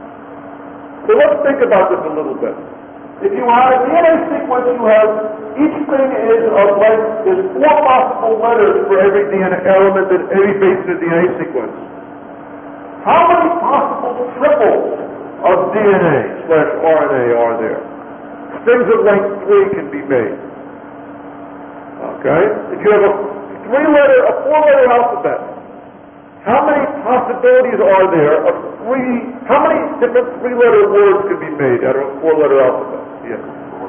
So let's think about this a little bit. If you have a D N A sequence, you have each thing is of like there's four possible letters for every D N A element and every base in the D N A sequence. How many possible triples of D N A slash R N A are there? Strings of length three can be made. Okay? If you have a three-letter, a four-letter alphabet, how many possibilities are there of three, how many different three-letter words can be made out of a four-letter alphabet? Yes.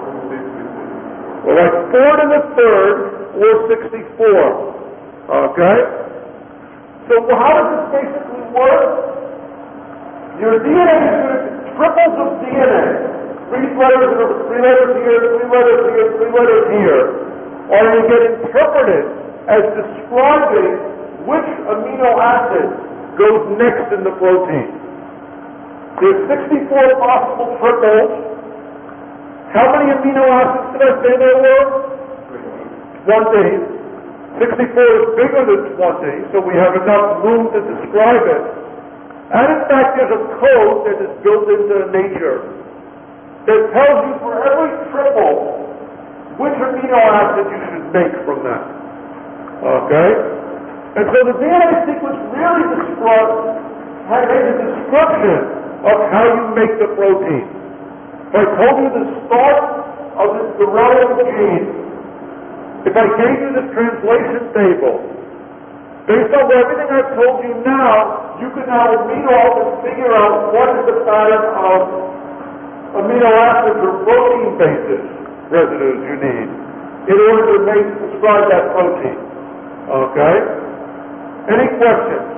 Well, like four to the third, or sixty-four. Okay? So how does this basically work? Your D N A is going to be triples of D N A. Three letters, three letters here, three letters here, three letters here, are going to get interpreted as describing which amino acid goes next in the protein. There's sixty-four possible triples. How many amino acids did I say there were? twenty. sixty-four is bigger than twenty, so we have enough room to describe it. And in fact, there's a code that is built into nature that tells you for every triple which amino acid you should make from that. Okay? And so the D N A sequence really describes, has a description of how you make the protein. If I told you the start of this, the relevant gene, if I gave you this translation table, based on everything I've told you now, you can now read off and figure out what is the pattern of amino acids or protein bases residues you need in order to make describe that protein. Okay? Any questions?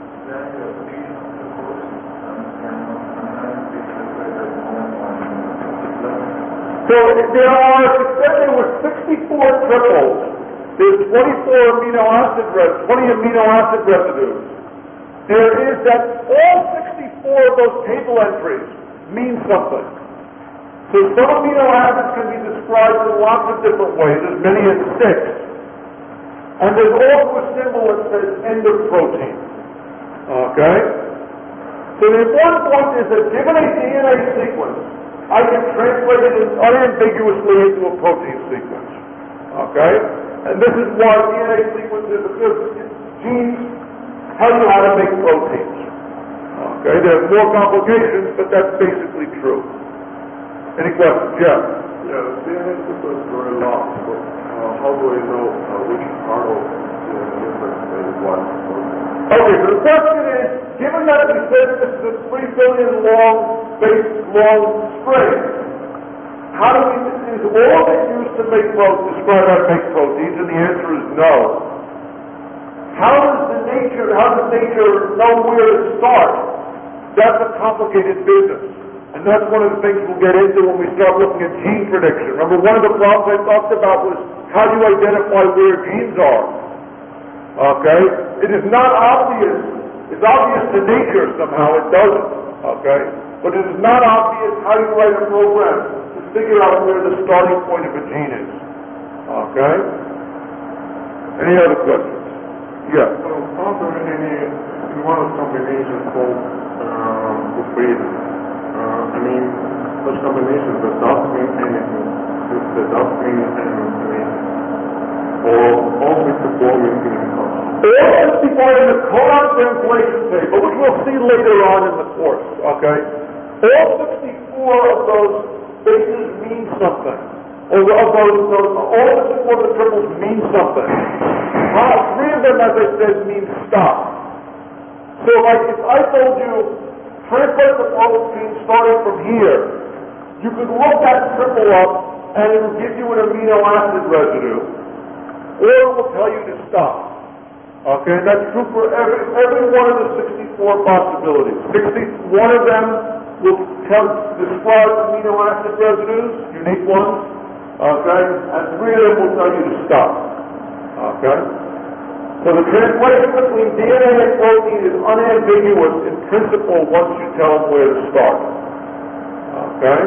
So there are, it said there were sixty-four triples. There's twenty-four amino acid res- twenty amino acid residues. There is that all sixty-four of those table entries mean something. So some amino acids can be described in lots of different ways, as many as six. And there's also a symbol that says end of protein. Okay? So the important point is that given a D N A sequence, I can translate it unambiguously into a protein sequence. Okay? And this is why D N A sequences, because genes tell you how to make proteins. Okay? There are more complications, but that's basically true. Any questions? Jeff? Yeah, the D N A sequence is very long, but uh, how do I know uh, which part of Okay, so the question is, given that we said this is a three billion long base long string, how do we, is all of it used to make proteins, describe how to make proteins, and the answer is no. How does the nature, how does nature know where to start? That's a complicated business. And that's one of the things we'll get into when we start looking at gene prediction. Remember, one of the problems I talked about was how do you identify where genes are? Okay? It is not obvious. It's obvious to nature somehow, it doesn't. Okay? But it is not obvious how you write a program to figure out where the starting point of a gene is. Okay? Any other questions? Yeah. So, how do any, in one of the combinations called um, Bufrid, uh, I mean, such combinations, the does mean anything. The does mean anything, I mean, or all sixty-four means anything. All sixty-four in the codon translation table, which we'll see later on in the course, okay? All sixty-four of those bases mean something. Or of those, those all sixty-four of the triples mean something. Uh, three of them, as I said, mean stop. So like if I told you, translate the protein starting from here, you could look that triple up and it will give you an amino acid residue, or it will tell you to stop. Okay, and that's true for every, every one of the sixty-four possibilities. sixty-one of them will tell, describe amino acid residues, unique ones, okay, and three of them will tell you to stop. Okay? So the translation between D N A and protein is unambiguous in principle once you tell them where to start. Okay?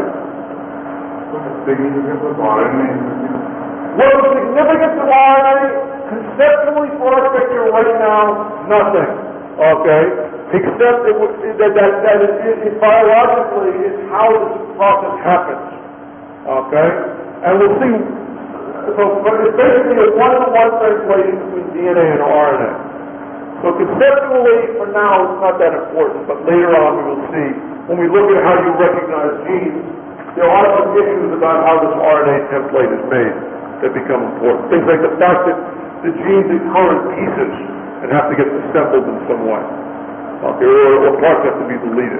So the significance of R N A. Well, the significance of R N A, conceptually for our picture right now, nothing. Okay? Except it would, that, that, that it, it, it biologically is how this process happens. Okay? And we'll see. So it's basically a one-to-one translation between D N A and R N A. So conceptually, for now, it's not that important, but later on we will see, when we look at how you recognize genes, there are some issues about how this R N A template is made that become important. Things like the fact that the genes occur in pieces and have to get assembled in some way. Okay, or, or parts have to be deleted.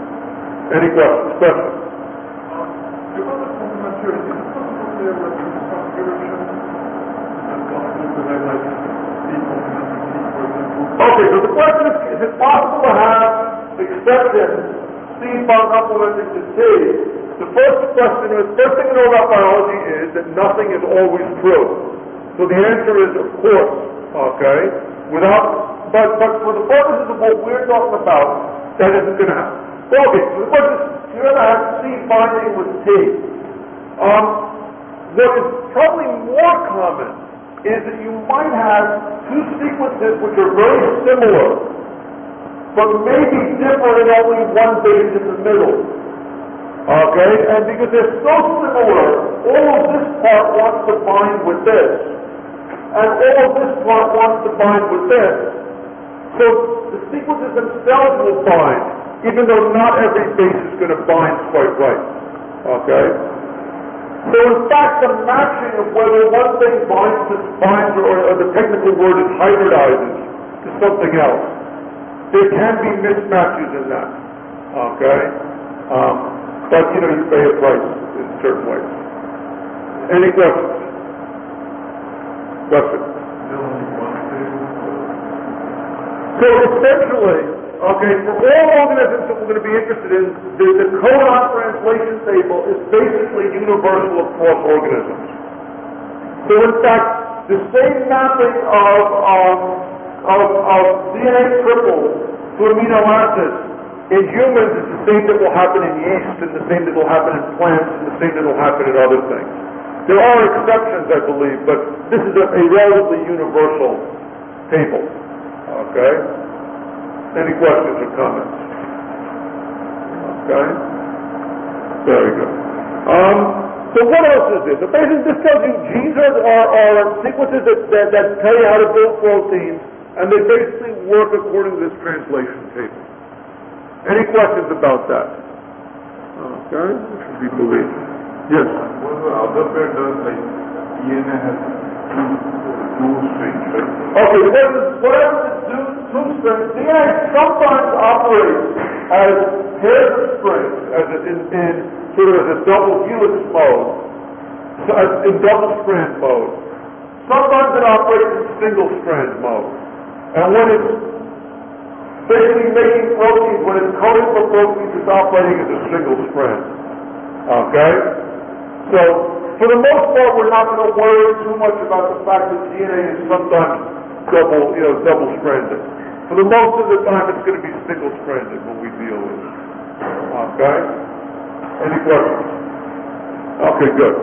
Any questions? Questions? Because of complementarity, is it possible to have like subscription and possible to have like C complementarity, for example? Okay, so the question is, is it possible to have exceptions, C bound complementing to T? The first question is, first thing to know about biology is that nothing is always true. So the answer is, of course, okay, without, but, but for the purposes of what we're talking about, that isn't going to happen. Okay, so the question is, you're going to have C binding with T. Um, what is probably more common is that you might have two sequences which are very similar, but maybe differ in only one base in the middle. Okay, and because they're so similar, all of this part wants to bind with this, and all of this part wants to bind with this. So the sequences themselves will bind, even though not every base is going to bind quite right. Okay? So in fact, the matching of whether one thing binds to binds, or, or the technical word is hybridizes to something else, there can be mismatches in that. Okay? Um, but, you know, you pay a price in certain ways. Any questions? Questions? So essentially, okay, for all organisms that we're going to be interested in, the, the codon translation table is basically universal across organisms. So in fact, the same mapping of, um, of, of D N A triples to amino acids in humans is the same that will happen in yeast, and the same that will happen in plants, and the same that will happen in other things. There are exceptions, I believe, but this is a, a relatively universal table. Okay? Any questions or comments? Okay? Very good. Um, so what else is this? So basically this tells you genes are, are, are sequences that, that, that tell you how to build proteins, and they basically work according to this translation table. Any questions about that? Okay? Should be believed. Yes? What the other pair does, like D N A has two, two strings, right? Okay, what is, whatever the two, two strings, D N A sometimes operates as pairs of strings, as a, in, in sort of as a double helix mode, so as in double strand mode. Sometimes it operates in single strand mode. And when it's basically making proteins, when it's coding for proteins, it's operating as a single strand. Okay? So, for the most part, we're not going to worry too much about the fact that D N A is sometimes double, you know, double stranded. For the most of the time, it's going to be single stranded when we deal with it. Okay? Any questions? Okay, good.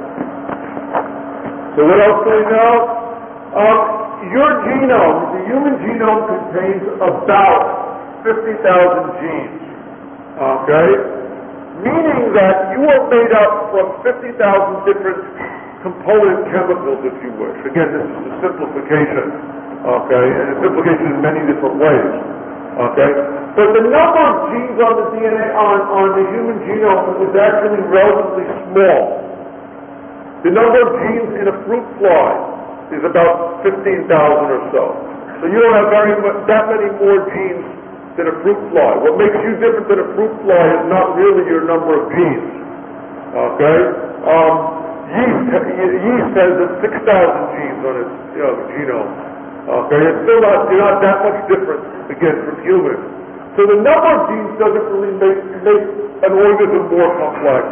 So what else do we know? Um, your genome, the human genome contains about fifty thousand genes. Okay? Meaning that you are made up from fifty thousand different component chemicals, if you wish. Again, this is a simplification, okay, and a simplification in many different ways, okay? But the number of genes on the D N A, on, on the human genome is actually relatively small. The number of genes in a fruit fly is about fifteen thousand or so. So you don't have very much, that many more genes than a fruit fly. What makes you different than a fruit fly is not really your number of genes. Okay? Um, yeast, yeast has six thousand genes on its you know, genome. Okay? It's still not, you're not that much different, again, from humans. So the number of genes doesn't really make, make an organism more complex.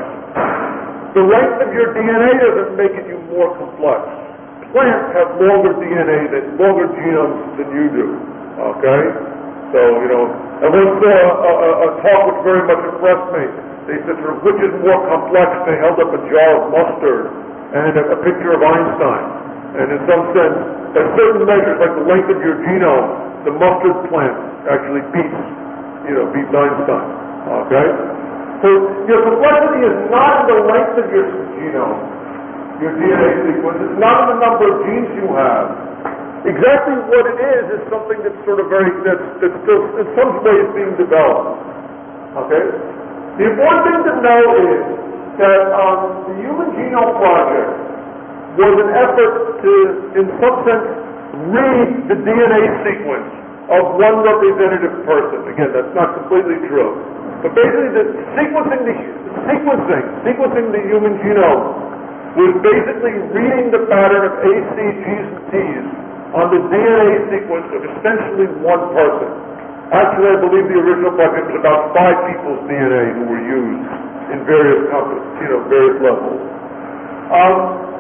The length of your D N A doesn't make it you more complex. Plants have longer D N A, than, longer genomes than you do. Okay? So, you know, I once saw a, a, a talk which very much impressed me. They said, sort of, which is more complex? They held up a jar of mustard and a, a picture of Einstein. And in some sense, at certain measures, like the length of your genome, the mustard plant actually beats, you know, beats Einstein. Okay? So, your complexity is not in the length of your genome, your D N A sequence. It's not in the number of genes you have. Exactly what it is is something that's sort of very, that's, that's still in some ways being developed. Okay? The important thing to know is that um, the Human Genome Project was an effort to, in some sense, read the D N A sequence of one representative person. Again, that's not completely true. But basically, the sequencing the, sequencing, sequencing the human genome was basically reading the pattern of A, C, G's, and T's on the D N A sequence of essentially one person. Actually, I believe the original project was about five people's D N A who were used in various companies, you know, various levels. Um,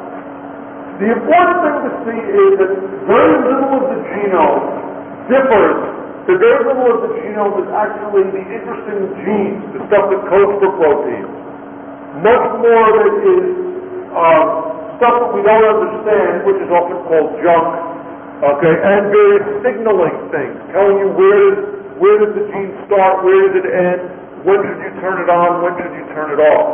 the important thing to see is that very little of the genome differs. The very little of the genome is actually the interesting genes, the stuff that codes for proteins. Much more of it is um, stuff that we don't understand, which is often called junk. Okay, and various signaling things, telling you where does where does the gene start, where does it end, when should you turn it on, when should you turn it off.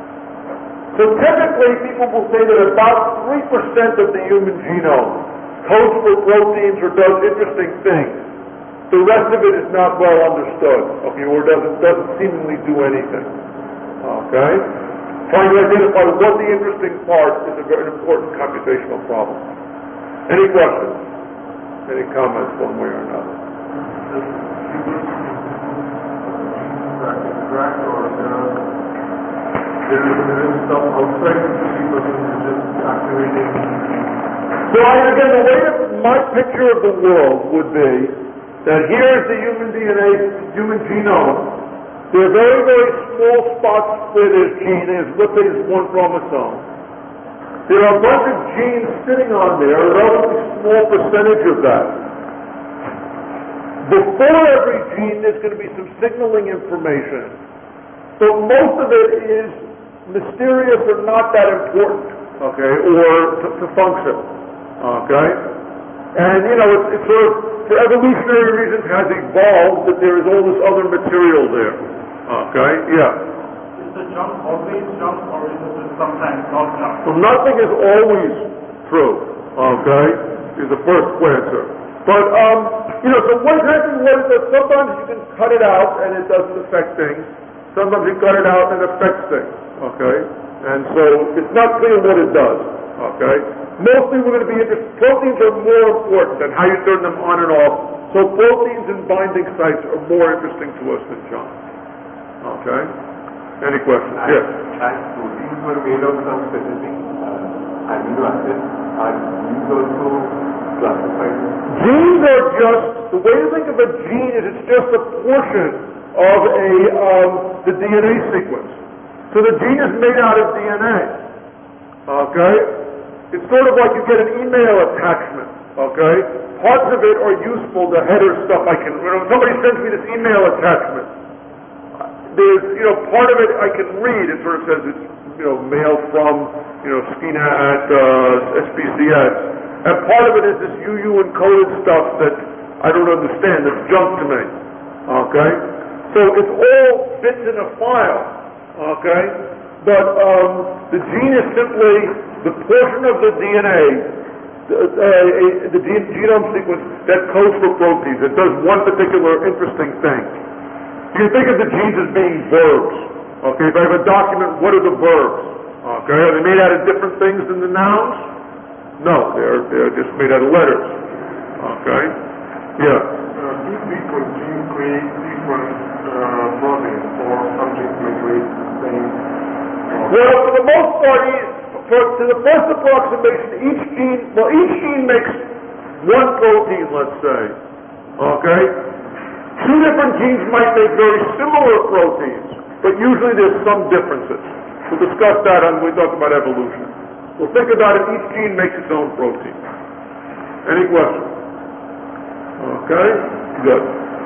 So typically, people will say that about three percent of the human genome codes for proteins or does interesting things. The rest of it is not well understood, okay, or doesn't doesn't seemingly do anything. Okay, trying to identify what the interesting part is a very important computational problem. Any questions? Any comments one way or another? Correct, or there is, there is some outside the fifty percent which is activating. So I, again, the way that my picture of the world would be that here is the human D N A, human genome. There are very, very small spots where there's gene, there's let's say there's one chromosome. There are a bunch of genes sitting on there, a relatively small percentage of that. Before every gene, there's going to be some signaling information. But most of it is mysterious or not that important, okay, or to, to function, okay? And, you know, it's, it's sort of, for evolutionary reasons, has evolved that there is all this other material there, okay? Yeah. The jump always jump, or is it sometimes not jump? So nothing is always true, okay, is the first answer. But, um, you know, so what exactly what it does, sometimes you can cut it out and it doesn't affect things. Sometimes you cut it out and it affects things, okay? And so it's not clear what it does. Okay? Mostly we're going to be interested, proteins are more important than how you turn them on and off. So proteins and binding sites are more interesting to us than junks. Okay? Any questions? And, Yes. and proteins were made of some specific uh, amino acids. Are genes also classified? Genes are just, the way to think of a gene is it's just a portion of a um, the D N A sequence. So the gene is made out of D N A. Okay? It's sort of like you get an email attachment. Okay? Parts of it are useful, the header stuff I can, you know, somebody sends me this email attachment. There's, you know, part of it I can read. It sort of says it's, you know, mail from, you know, Skina at uh, S P C S. And part of it is this U U encoded stuff that I don't understand, that's junk to me. Okay? So it's all fits in a file. Okay? But um, the gene is simply the portion of the D N A, the, uh, the gene, genome sequence that codes for proteins. It does one particular interesting thing. You can think of the genes as being verbs. Okay, if I have a document, what are the verbs? Okay, are they made out of different things than the nouns? No, they're they're just made out of letters. Okay, yeah. Uh, these different genes create different uh, proteins or something may create the same. Well, for the most part, e- for, to the first approximation, each gene, well, each gene makes one protein, let's say. Okay? Two different genes might make very similar proteins, but usually there's some differences. We'll discuss that when we talk about evolution. We'll think about it, each gene makes its own protein. Any questions? Okay? Good.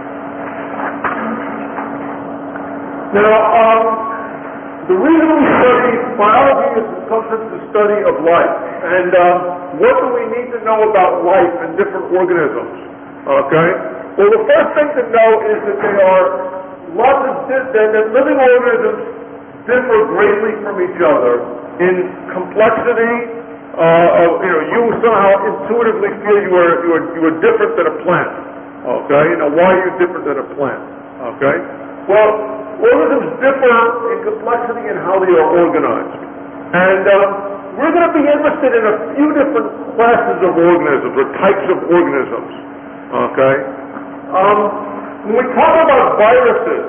Now, um, the reason we study biology is because it's the study of life. And um, what do we need to know about life and different organisms? Okay? Well, the first thing to know is that they are lots of di- that, that living organisms differ greatly from each other in complexity. Uh, of, you know, you somehow intuitively feel you are you are you are different than a plant. Okay? Now, why are you different than a plant? Okay? Well, organisms differ in complexity in how they are organized. And um, we're going to be interested in a few different classes of organisms or types of organisms. Okay? Um, when we talk about viruses,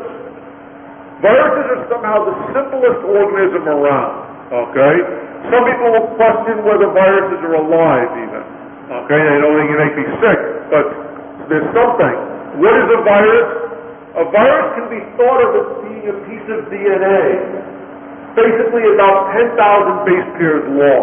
viruses are somehow the simplest organism around. Okay? Some people will question whether viruses are alive even. Okay? I know they can make me sick, but there's something. What is a virus? A virus can be thought of as being a piece of D N A, basically about ten thousand base pairs long.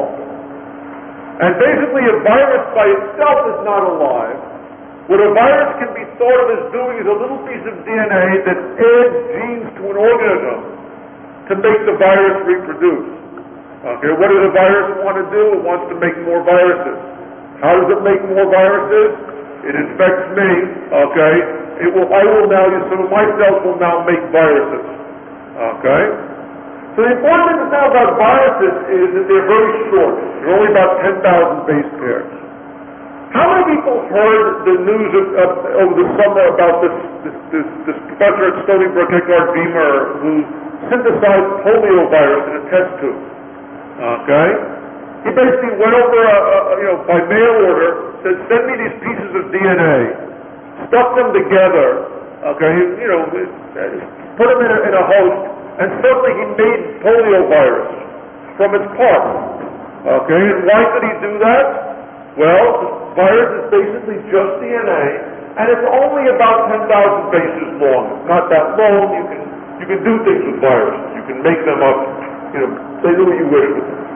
And basically a virus by itself is not alive. What a virus can be thought of as doing is a little piece of D N A that adds genes to an organism to make the virus reproduce. Okay, what does a virus want to do? It wants to make more viruses. How does it make more viruses? It infects me, okay? It will, I will now, some of my cells will now make viruses. Okay? So the important thing to know about viruses is that they're very short. They're only about ten thousand base pairs. How many people heard the news of, of, over the summer about this, this, this, this professor at Stony Brook, Eckhard Beamer, who synthesized poliovirus in a test tube? Okay? He basically went over, a, a, you know, by mail order, said, send me these pieces of D N A. Stuck them together, okay, you know, put them in a, in a host, and suddenly he made poliovirus from its parts. Okay, and why could he do that? Well, the virus is basically just D N A, and it's only about ten thousand bases long. It's not that long. You can you can do things with viruses. You can make them up, you know, say do what you wish with them.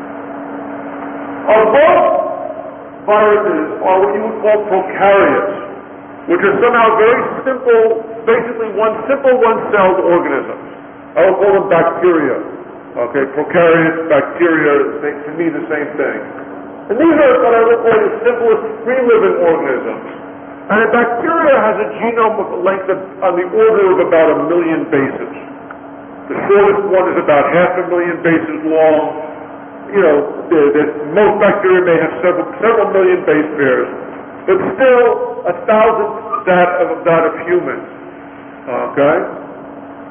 Above viruses are what you would call prokaryotes, which are somehow very simple, basically one simple one-celled organisms. I will call them bacteria. Okay, prokaryotes, bacteria, they, to me the same thing. And these are what I would call the simplest free-living organisms. And a bacteria has a genome of a length of, on the order of about a million bases. The shortest one is about half a million bases long. You know, the, the, most bacteria may have several, several million base pairs, but still a thousandth that of that of humans. Okay?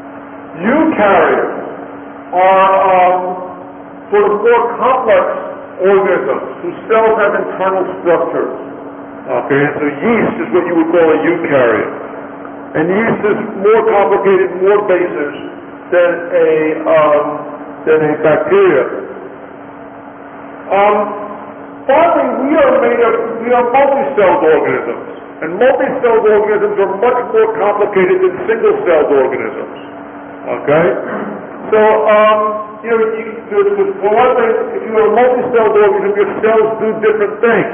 Eukaryotes are um, sort of more complex organisms whose cells have internal structures. Okay, and so yeast is what you would call a eukaryote. And yeast is more complicated, more bases than a um, than a bacteria. Um, finally, we are made of we are multi-celled organisms, and multi-celled organisms are much more complicated than single-celled organisms. Okay, so um, you know, you, for one thing, if you are a multi-celled organism, your cells do different things.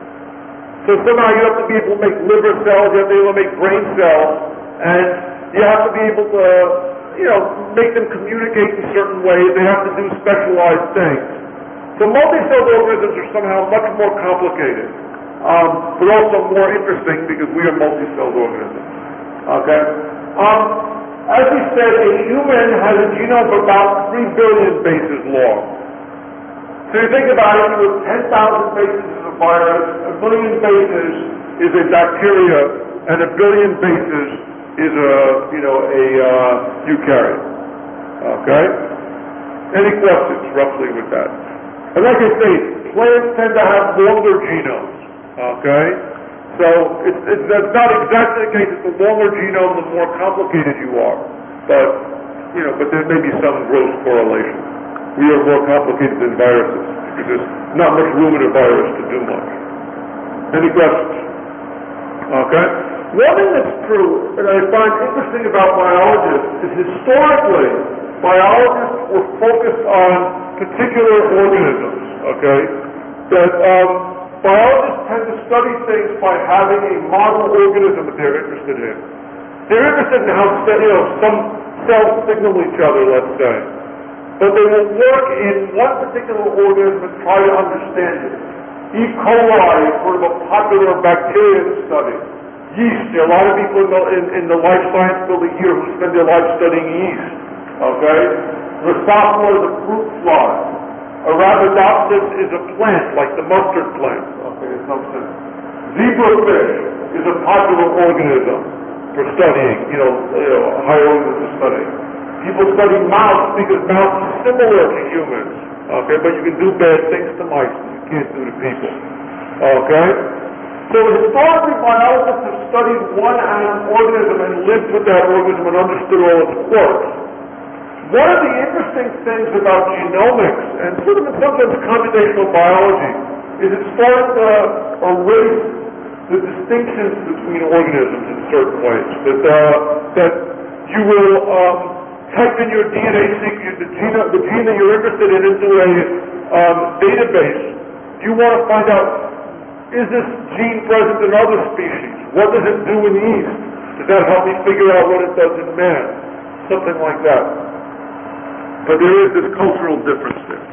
So somehow you have to be able to make liver cells, you have to be able to make brain cells, and you have to be able to, you know, make them communicate in certain ways. They have to do specialized things. So multi-celled organisms are somehow much more complicated, um, but also more interesting because we are multi-celled organisms. Okay? Um, as we said, a human has a genome of about three billion bases long. So you think about it, with ten thousand bases is a virus, a billion bases is a bacteria, and a billion bases is a, you know, a uh, eukaryote. Okay? Any questions, roughly, with that? And like I say, plants tend to have longer genomes. Okay? So it's, it's, that's not exactly the case. It's the longer genome, the more complicated you are. But, you know, but there may be some gross correlation. We are more complicated than viruses because there's not much room in a virus to do much. Any questions? Okay? One thing that's true, and I find interesting about biologists, is historically, biologists were focused on particular organisms, okay? That um, biologists tend to study things by having a model organism that they're interested in. They're interested in how, you know, some cells signal each other, let's say. But they will work in one particular organism and try to understand it. E. coli is sort of a popular bacteria to study. Yeast, there are a lot of people in the, in, in the life science field here who spend their life studying yeast. Okay? Drosophila is a fruit fly. Arabidopsis is a plant, like the mustard plant. Okay, in some sense. Zebrafish is a popular organism for studying, you know, you know high organisms to study. People study mouse because mouse is similar to humans. Okay, but you can do bad things to mice that you can't do to people. Okay? So historically, biologists have studied one organism and lived with that organism and understood all its quirks. One of the interesting things about genomics, and sort of in some sense computational biology, is it starts to erase the distinctions between organisms in certain ways. That, uh, that you will um, type in your D N A sequence, the gene, the gene that you're interested in, into a um, database. You want to find out, is this gene present in other species? What does it do in yeast? Does that help me figure out what it does in man? Something like that. But there is this cultural difference there.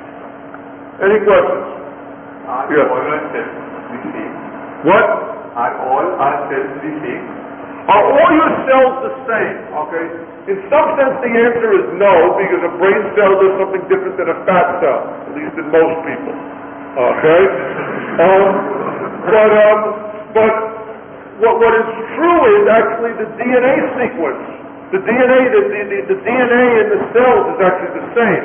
Any questions? Are yes. all our cells the same? What? Are all our cells the same? Are all your cells the same? Okay. In some sense, the answer is no, because a brain cell does something different than a fat cell, at least in most people. Okay. Um, but um, but what what is true is actually the D N A sequence. The D N A, the, the, the D N A in the cells is actually the same.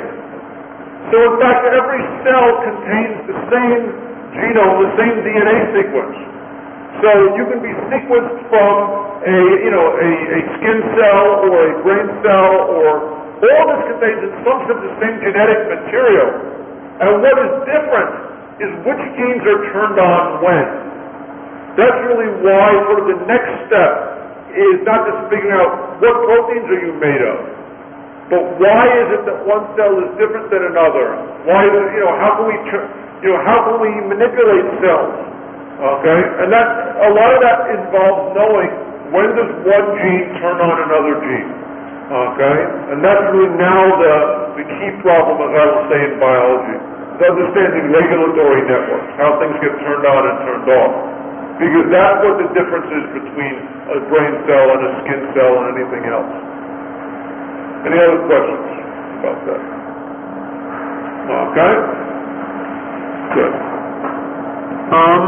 So in fact, every cell contains the same genome, the same D N A sequence. So you can be sequenced from a, you know, a, a skin cell or a brain cell, or all this contains in some sense the same genetic material. And what is different is which genes are turned on when. That's really why sort of the next step is not just figuring out what proteins are you made of, but why is it that one cell is different than another? Why is it, you know, how can we, you know, how can we manipulate cells? Okay, and that a lot of that involves knowing when does one gene turn on another gene. Okay, and that's really now the the key problem, as I will say, in biology, is understanding regulatory networks, how things get turned on and turned off. Because that's what the difference is between a brain cell and a skin cell and anything else. Any other questions about that? Okay? Good. Um,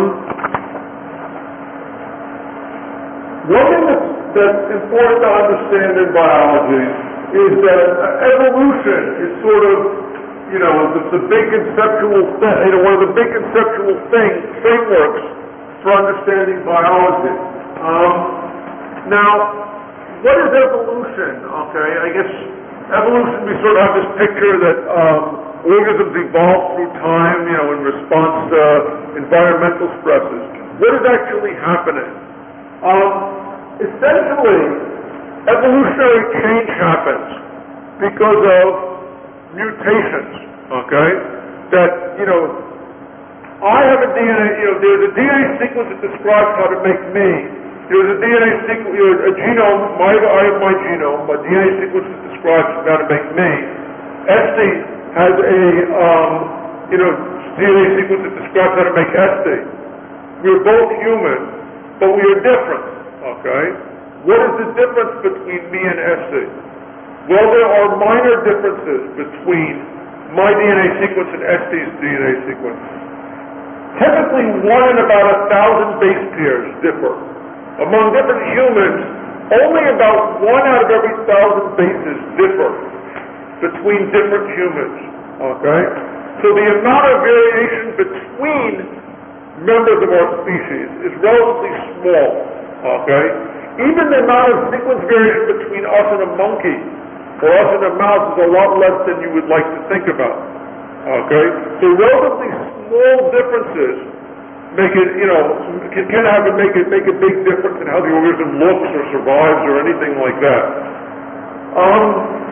one thing that's, that's important to understand in biology is that evolution is sort of you know, the, the big conceptual, th- you know, one of the big conceptual thing, frameworks for understanding biology. Um, now, what is evolution? Okay, I guess evolution, we sort of have this picture that um, organisms evolve through time, you know, in response to environmental stresses. What is actually happening? Um, essentially, evolutionary change happens because of mutations, okay? That, you know, I have a D N A, you know, there's a D N A sequence that describes how to make me. There's a D N A sequence, you know, a genome, my, I have my genome, my D N A sequence that describes how to make me. Esty has a, um, you know, D N A sequence that describes how to make Esty. We're both human, but we are different, okay? What is the difference between me and Esty? Well, there are minor differences between my D N A sequence and Esty's D N A sequence. Typically, one in about a thousand base pairs differ. Among different humans, only about one out of every thousand bases differ between different humans, okay? So the amount of variation between members of our species is relatively small, okay? Even the amount of sequence variation between us and a monkey or us and a mouse is a lot less than you would like to think about, okay? So relatively small differences make it, you know, can, can have it make it make a big difference in how the organism looks or survives or anything like that. Um,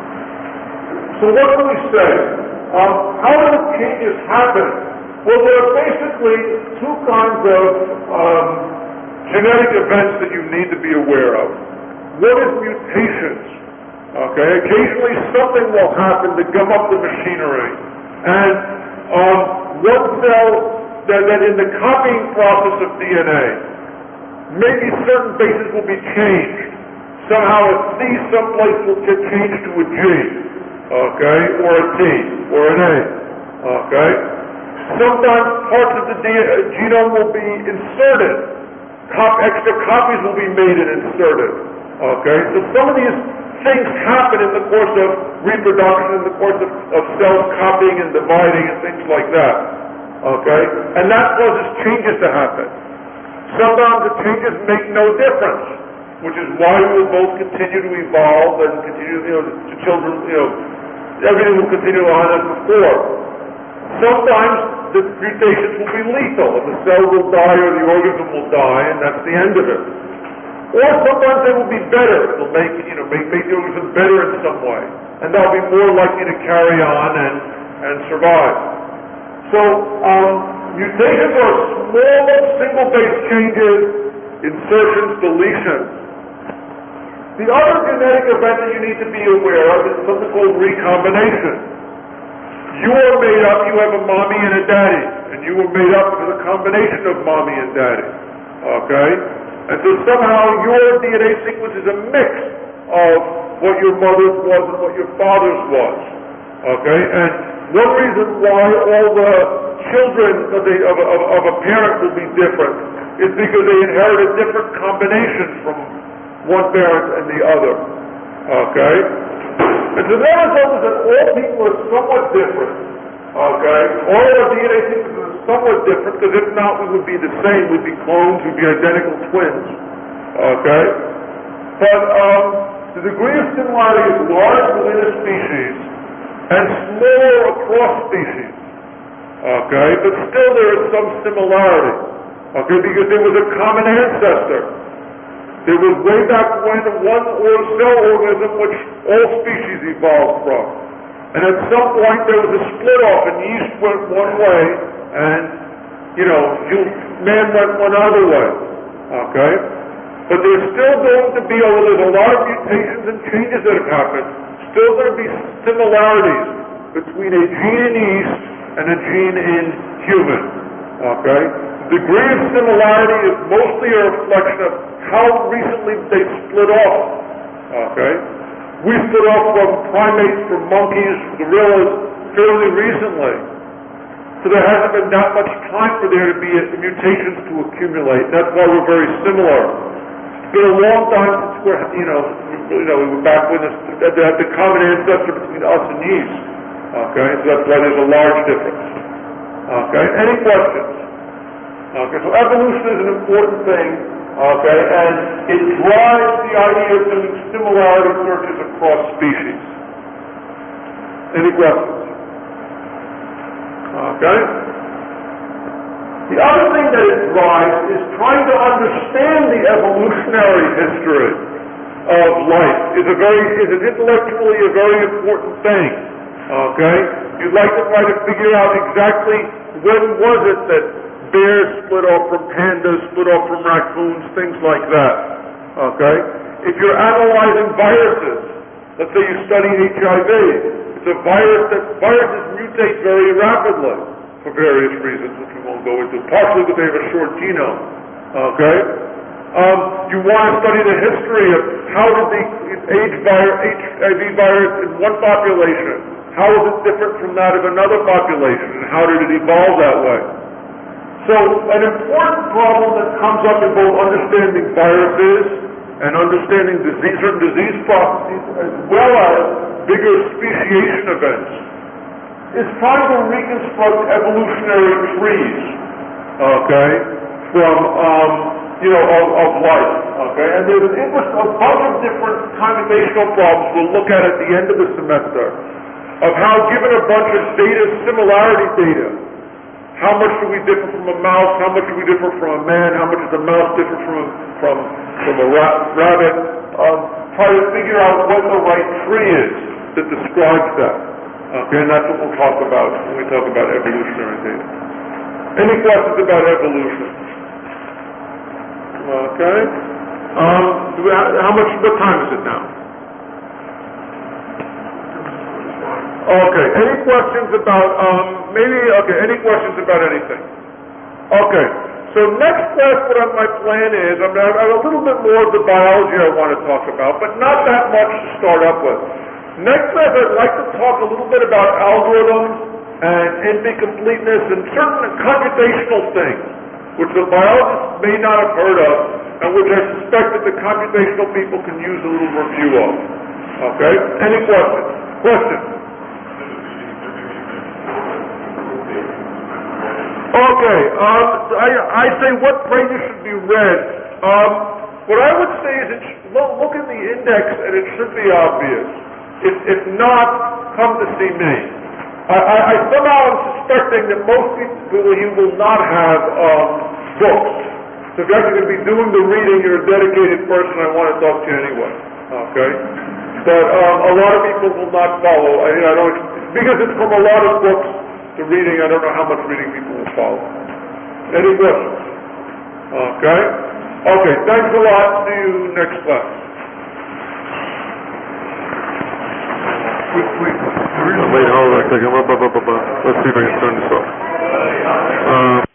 so what can we say? Um, how do the changes happen? Well, there are basically two kinds of um, genetic events that you need to be aware of. One is mutations. Okay, occasionally something will happen to gum up the machinery, and um, one cell that, that in the copying process of D N A, maybe certain bases will be changed. Somehow a C someplace will get changed to a G, okay, or a T, or an A, okay. Sometimes parts of the D N A, genome will be inserted. Cop, extra copies will be made and inserted, okay. So some of these things happen in the course of reproduction, in the course of, of cells copying and dividing and things like that, okay? And that causes changes to happen. Sometimes the changes make no difference, which is why we will both continue to evolve and continue, you know, to children, you know, everything will continue on as before. Sometimes the mutations will be lethal, and the cell will die or the organism will die, and that's the end of it. Or sometimes they will be better. It'll make, you know, make, make the organism better in some way. And they'll be more likely to carry on and, and survive. So, um, mutations are small single-base changes, insertions, deletions. The other genetic event that you need to be aware of is something called recombination. You are made up, you have a mommy and a daddy. And you were made up with a combination of mommy and daddy. Okay? And so somehow your D N A sequence is a mix of what your mother's was and what your father's was. Okay? And one reason why all the children of, the, of, of, of a parent will be different is because they inherited different combinations from one parent and the other. Okay? And so that result is that all people are somewhat different. Okay? All our D N A sequences are somewhat different, because if not, we would be the same. We'd be clones, we'd be identical twins. Okay? But um, the degree of similarity is large within a species and small across species. Okay? But still there is some similarity. Okay? Because there was a common ancestor. There was way back when one or cell organism which all species evolved from. And at some point there was a split off, and yeast went one way, and, you know, you, man went one other way. Okay? But there's still going to be, although there's a lot of mutations and changes that have happened, still going to be similarities between a gene in yeast and a gene in human. Okay? The degree of similarity is mostly a reflection of how recently they split off. Okay? We split off from primates, from monkeys, from gorillas fairly recently. So there hasn't been that much time for there to be mutations to accumulate. That's why we're very similar. It's been a long time since we're, you know, you know, we were back when this, the, the common ancestor between us and yeast. Okay, so that's why there's a large difference. Okay, any questions? Okay, so evolution is an important thing, okay, and it drives the idea of doing similarity searches across species. Any questions? Okay? The other thing that it drives is trying to understand the evolutionary history of life is a very, is an intellectually a very important thing. Okay? You'd like to try to figure out exactly when was it that bears split off from pandas, split off from raccoons, things like that. Okay? If you're analyzing viruses, let's say you study H I V, it's a virus that viruses mutate very rapidly for various reasons, which we won't go into, partially because they have a short genome. Okay? Um, you want to study the history of how did the H I V virus in one population, how is it different from that of another population, and how did it evolve that way? So an important problem that comes up in both understanding viruses and understanding disease or disease processes, as well as bigger speciation events, is trying to reconstruct evolutionary trees, okay, from, um, you know, of, of life, okay? And there's an interest, a bunch of different computational problems we'll look at at the end of the semester, of how, given a bunch of data, similarity data, how much do we differ from a mouse, how much do we differ from a man, how much does a mouse differ from a, from, from a ra rabbit, um, try to figure out what the right tree is that describes that. Okay, and that's what we'll talk about when we talk about evolutionary data. Any questions about evolution? Okay. Um, do we have, how much, what time is it now? Okay, any questions about, um, maybe, okay, any questions about anything? Okay, so next class what my plan is, I'm going to have a little bit more of the biology I want to talk about, but not that much to start up with. Next class I'd like to talk a little bit about algorithms and incompleteness and certain computational things, which the biologists may not have heard of, and which I suspect that the computational people can use a little review of. Okay, any questions? Questions? Okay, um, I, I say what pages should be read. Um, what I would say is it should, look, look at the index and it should be obvious. If, if not, come to see me. I, I, I somehow am suspecting that most people you will not have um, books. So if you're actually going to be doing the reading, you're a dedicated person, I want to talk to you anyway. Okay? But um, a lot of people will not follow. I, I don't, because it's from a lot of books to reading, I don't know how much reading people will follow. Any questions? Okay? Okay, thanks a lot. See you next class. Wait, wait. Wait, hold on a second. Let's see if I can turn this off. Um,